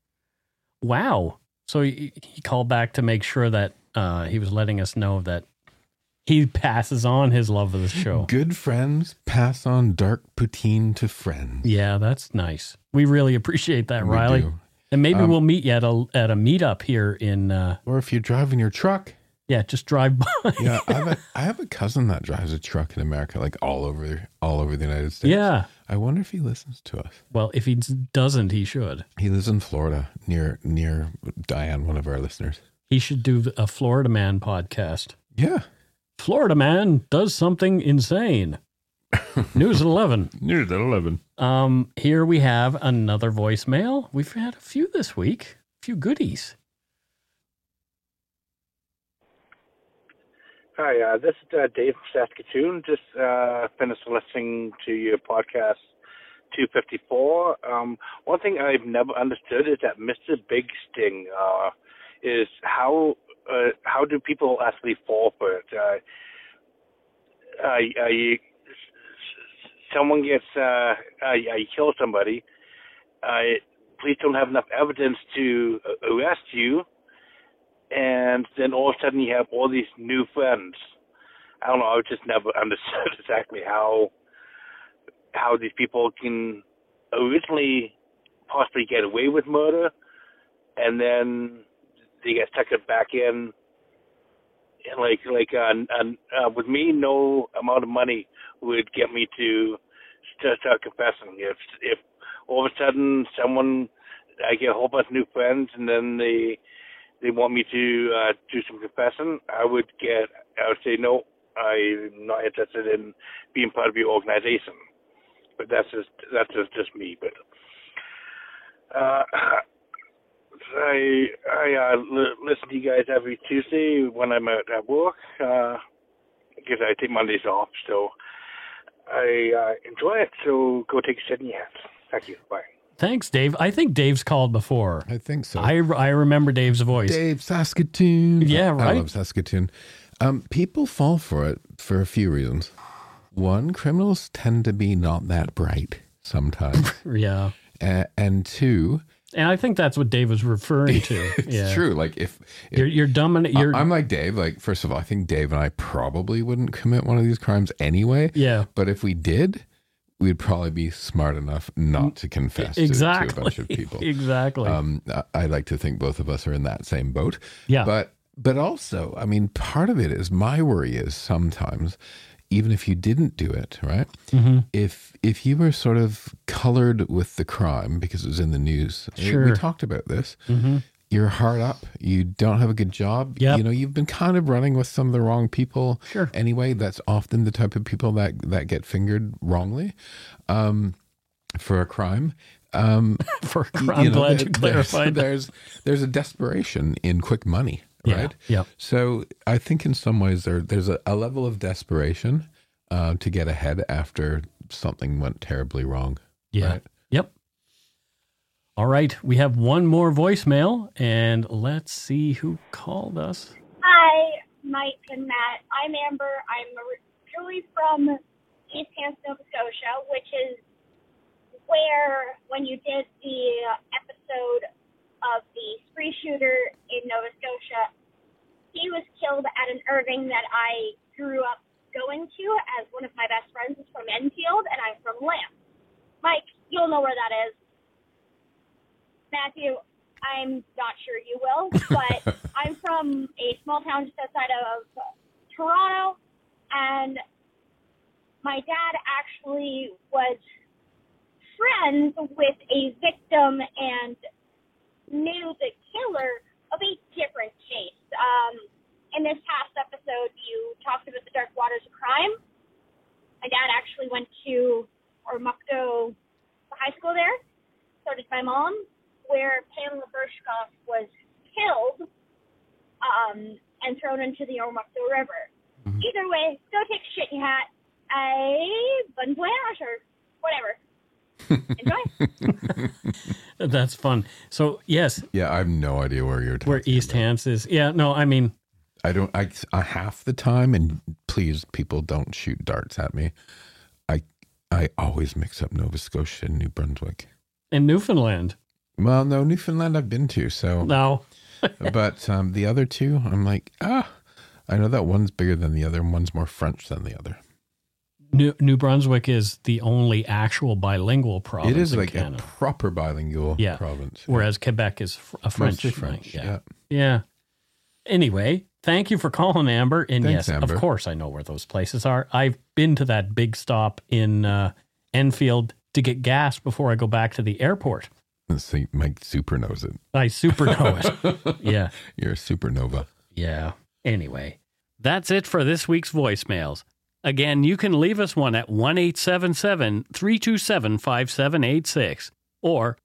Wow. So he called back to make sure that he was letting us know that He passes on his love of the show. Good friends pass on dark poutine to friends. Yeah, that's nice. We really appreciate that, We Riley. do. And maybe we'll meet you at a meetup here in. Or if you're driving your truck. Yeah, just drive by. Yeah, I have a cousin that drives a truck in America, like all over the United States. Yeah. I wonder if he listens to us. Well, if he doesn't, he should. He lives in Florida, near Diane, one of our listeners. He should do a Florida Man podcast. Yeah. Florida Man does something insane. News at 11. News at 11. Here we have another voicemail. We've had a few this week. A few goodies. Hi, this is Dave from Saskatoon. Just finished listening to your podcast 254. One thing I've never understood is that Mr. Big Sting is how do people actually fall for it? Someone gets you kill somebody. Police don't have enough evidence to arrest you, and then all of a sudden you have all these new friends. I don't know. I just never understood exactly how these people can originally possibly get away with murder, and then they get suckered back in. And with me, no amount of money would get me to start confessing. If all of a sudden I get a whole bunch of new friends, and then they want me to do some confessing, I would say no, I'm not interested in being part of your organization. But that's just me. But I listen to you guys every Tuesday when I'm at work, because I take Mondays off, so I enjoy it. So go take a sit in your hands. Thank you. Bye. Thanks, Dave. I think Dave's called before. I think so. I remember Dave's voice. Dave, Saskatoon. Yeah, right. I love Saskatoon. People fall for it for a few reasons. One, criminals tend to be not that bright sometimes. Yeah. And two, and I think that's what Dave was referring to. It's true. Like if you're dumb and I'm like Dave. Like, first of all, I think Dave and I probably wouldn't commit one of these crimes anyway. Yeah. But if we did, we'd probably be smart enough not to confess to a bunch of people. Exactly. I like to think both of us are in that same boat. Yeah. But also, I mean, part of it is my worry is sometimes, even if you didn't do it, right? Mm-hmm. If you were sort of colored with the crime because it was in the news, sure. We talked about this. Mm-hmm. You're hard up. You don't have a good job. Yep. You know, you've been kind of running with some of the wrong people. Sure. Anyway, that's often the type of people that get fingered wrongly for a crime. I'm glad you clarified. There's a desperation in quick money, right? Yeah. So I think in some ways there's a level of desperation to get ahead after something went terribly wrong. Yeah. Right? Yep. All right. We have one more voicemail, and let's see who called us. Hi, Mike and Matt. I'm Amber. I'm originally from East Hants, Nova Scotia, which is where, when you did the episode of the spree shooter in Nova Scotia, he was killed at an Irving that I grew up going to, as one of my best friends is from Enfield, and I'm from Lamb. Mike, you'll know where that is. Matthew, I'm not sure you will, but I'm from a small town just outside of Toronto, and my dad actually was friends with a victim and knew the killer of a different case. In this past episode, you talked about the dark waters of crime. My dad actually went to Ormukto high school there. So did my mom, where Pamela Bershkoff was killed and thrown into the Ormukto River. Mm-hmm. Either way, go take a shit in your hat. Bon voyage or whatever. Enjoy. That's fun. So, yes. Yeah, I have no idea where you're talking where East Hants is. Yeah, no, I mean, I half the time, and please, people, don't shoot darts at me. I always mix up Nova Scotia and New Brunswick. And Newfoundland. Well, no, Newfoundland I've been to, so. No. But the other two, I'm like, I know that one's bigger than the other and one's more French than the other. New Brunswick is the only actual bilingual province. It is in like Canada. a proper bilingual province. Whereas Quebec is a French. Mostly French, thing. Yeah. Anyway, thank you for calling, Amber. And Thanks, yes, Amber. of course I know where those places are. I've been to that big stop in Enfield to get gas before I go back to the airport. So Mike super knows it. I super know it. Yeah. You're a supernova. Yeah. Anyway, that's it for this week's voicemails. Again, you can leave us one at 1-877-327-5786 or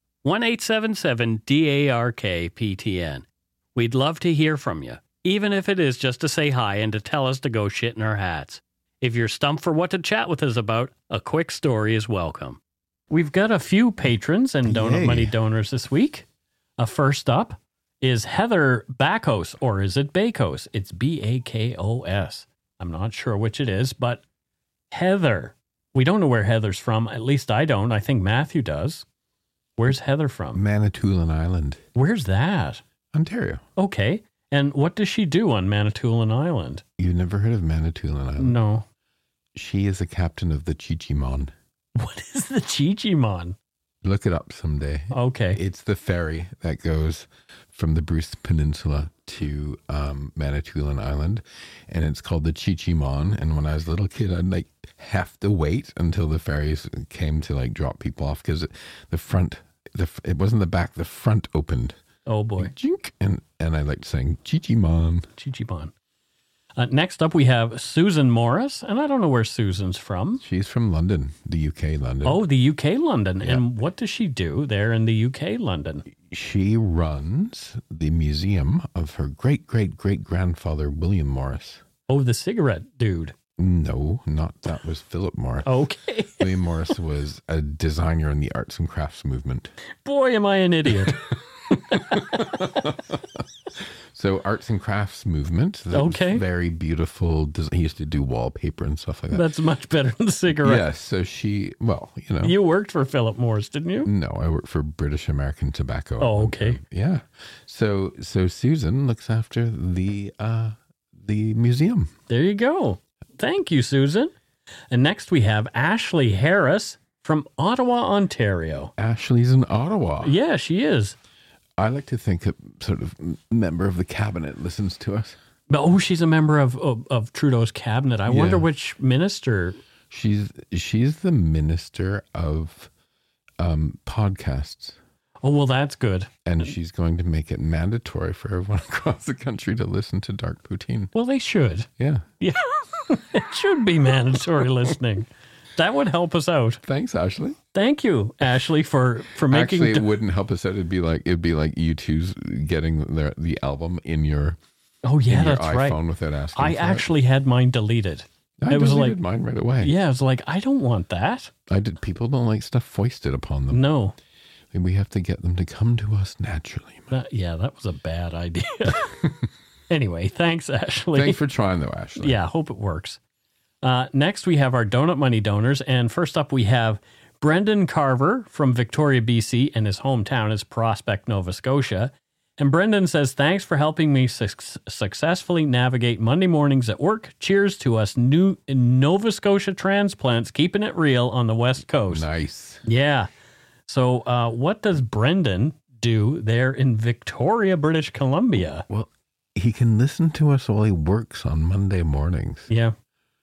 1-877-DARK-PTN. We'd love to hear from you, even if it is just to say hi and to tell us to go shit in our hats. If you're stumped for what to chat with us about, a quick story is welcome. We've got a few patrons and Donut Money donors this week. First up is Heather Bakos, or is it Bakos? It's Bakos. I'm not sure which it is, but Heather. We don't know where Heather's from. At least I don't. I think Matthew does. Where's Heather from? Manitoulin Island. Where's that? Ontario. Okay. And what does she do on Manitoulin Island? You've never heard of Manitoulin Island? No. She is the captain of the Chi-Chi-Mon. What is the Chi-Chi-Mon? Look it up someday. Okay. It's the ferry that goes from the Bruce Peninsula to Manitoulin Island, and it's called the Chi-Chi-Mon. And when I was a little kid, I'd like have to wait until the ferries came to like drop people off because the front, it wasn't the back, the front opened. Oh boy. Jink, and I liked saying Chi-Chi-Mon. Chi-Chi-Mon. Next up, we have Susan Morris, and I don't know where Susan's from. She's from London, the UK London. Oh, the UK London. Yeah. And what does she do there in the UK London? She runs the museum of her great-great-great-grandfather, William Morris. Oh, the cigarette dude. No, not that was Philip Morris. Okay. William Morris was a designer in the arts and crafts movement. Boy, am I an idiot. So arts and crafts movement. Okay. Very beautiful. He used to do wallpaper and stuff like that. That's much better than the cigarette. Yes. So she, well, you know. You worked for Philip Morris, didn't you? No, I worked for British American Tobacco. Oh, okay. Yeah. So Susan looks after the museum. There you go. Thank you, Susan. And next we have Ashley Harris from Ottawa, Ontario. Ashley's in Ottawa. Yeah, she is. I like to think a sort of member of the cabinet listens to us. Oh, she's a member of Trudeau's cabinet. I wonder which minister. She's the minister of podcasts. Oh, well, that's good. And she's going to make it mandatory for everyone across the country to listen to Dark Poutine. Well, they should. Yeah. Yeah. It should be mandatory listening. That would help us out. Thanks, Ashley. Thank you, Ashley, for making. Actually, it wouldn't help us out. It'd be like you two's getting the album in your that's iPhone right. without asking. I actually had mine deleted. I deleted mine right away. Yeah, I was like, I don't want that. I did. People don't like stuff foisted upon them. No, and we have to get them to come to us naturally. That was a bad idea. Anyway, thanks, Ashley. Thanks for trying, though, Ashley. Yeah, hope it works. Next, we have our Donut Money donors. And first up, we have Brendan Carver from Victoria, BC, and his hometown is Prospect, Nova Scotia. And Brendan says, thanks for helping me successfully navigate Monday mornings at work. Cheers to us new Nova Scotia transplants, keeping it real on the West Coast. Nice. Yeah. So what does Brendan do there in Victoria, British Columbia? Well, he can listen to us while he works on Monday mornings. Yeah.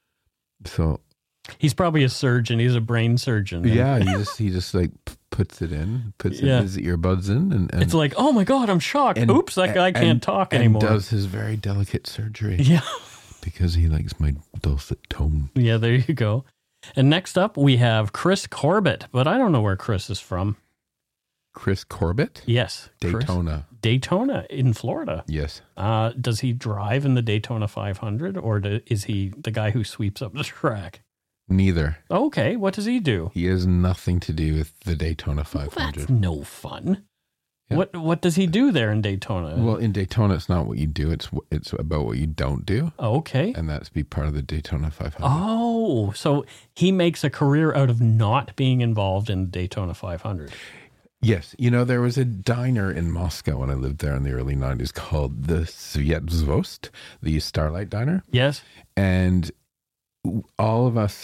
So he's probably a surgeon. He's a brain surgeon. Yeah, he just like puts his earbuds in, and it's like, oh my God, I'm shocked. Oops, that guy can't talk anymore. And does his very delicate surgery. Yeah, because he likes my dulcet tone. Yeah, there you go. And next up, we have Chris Corbett, but I don't know where Chris is from. Chris Corbett? Yes. Daytona. Chris. Daytona in Florida. Yes. Does he drive in the Daytona 500 or is he the guy who sweeps up the track? Neither. Okay. What does he do? He has nothing to do with the Daytona 500. Well, that's no fun. Yeah. What does he do there in Daytona? Well, in Daytona, it's not what you do. It's about what you don't do. Okay. And that's be part of the Daytona 500. Oh, so he makes a career out of not being involved in the Daytona 500. Yes. There was a diner in Moscow when I lived there in the early 90s called the Svyatozvost, the Starlight Diner. Yes. And all of us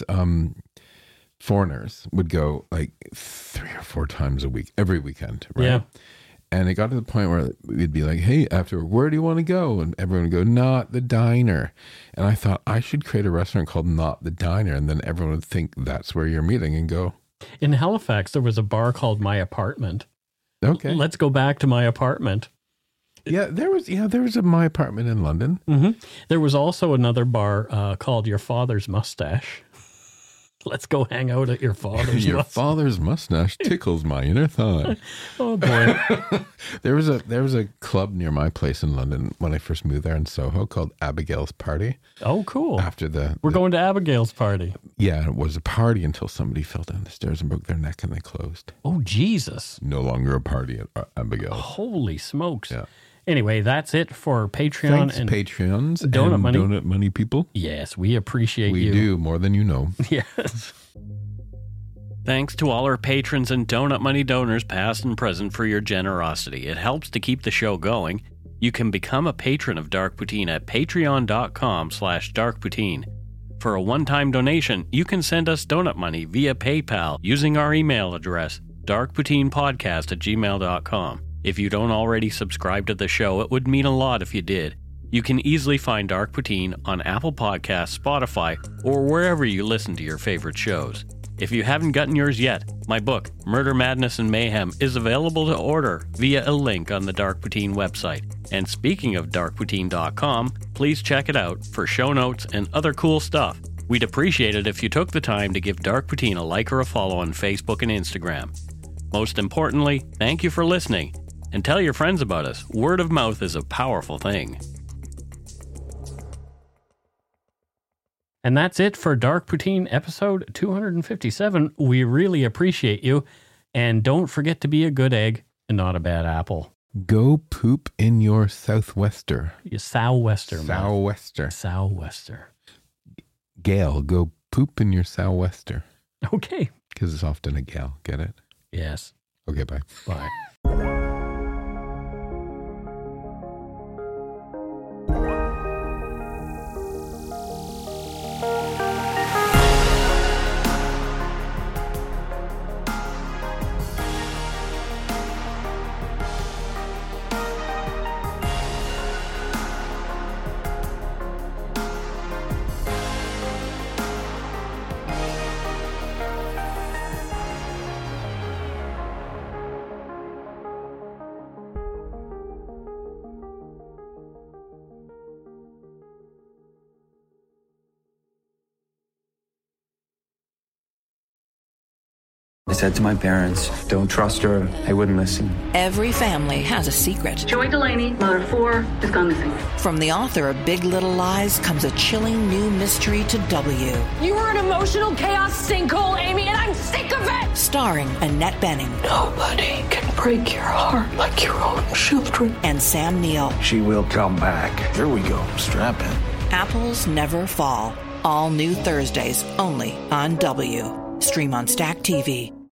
foreigners would go like 3 or 4 times a week, every weekend, right? Yeah. And it got to the point where we'd be like, hey, after, where do you want to go? And everyone would go, Not the Diner. And I thought I should create a restaurant called Not the Diner. And then everyone would think that's where you're meeting and go. In Halifax, there was a bar called My Apartment. Okay. Let's go back to My Apartment. Yeah, there was a My Apartment in London. Mm-hmm. There was also another bar called Your Father's Mustache. Let's go hang out at your father's. Your father's mustache tickles my inner thigh. Oh boy! There was a club near my place in London when I first moved there in Soho called Abigail's Party. Oh, cool! After we're going to Abigail's Party. Yeah, it was a party until somebody fell down the stairs and broke their neck and they closed. Oh Jesus! No longer a party at Abigail's. Holy smokes! Yeah. Anyway, that's it for Patreon. Thanks, and Patreons Donut and Money. Donut Money people. Yes, we appreciate we you. We do, more than you know. Yes. Thanks to all our patrons and Donut Money donors, past and present, for your generosity. It helps to keep the show going. You can become a patron of Dark Poutine at patreon.com/darkpoutine. For a one-time donation, you can send us donut money via PayPal using our email address, darkpoutinepodcast@gmail.com. If you don't already subscribe to the show, it would mean a lot if you did. You can easily find Dark Poutine on Apple Podcasts, Spotify, or wherever you listen to your favorite shows. If you haven't gotten yours yet, my book, Murder, Madness, and Mayhem, is available to order via a link on the Dark Poutine website. And speaking of darkpoutine.com, please check it out for show notes and other cool stuff. We'd appreciate it if you took the time to give Dark Poutine a like or a follow on Facebook and Instagram. Most importantly, thank you for listening. And tell your friends about us. Word of mouth is a powerful thing. And that's it for Dark Poutine episode 257. We really appreciate you. And don't forget to be a good egg and not a bad apple. Go poop in your southwester. Your southwester. Southwester. Southwester. Gail, go poop in your southwester. Okay. Because it's often a gal. Get it? Yes. Okay, bye. Bye. I said to my parents, don't trust her. They wouldn't listen. Every family has a secret. Joy Delaney, mother of 4, has gone missing. From the author of Big Little Lies comes a chilling new mystery to W. You were an emotional chaos sinkhole, Amy, and I'm sick of it! Starring Annette Bening. Nobody can break your heart like your own children. And Sam Neill. She will come back. Here we go. Strap in. Apples Never Fall. All new Thursdays, only on W. Stream on Stack TV.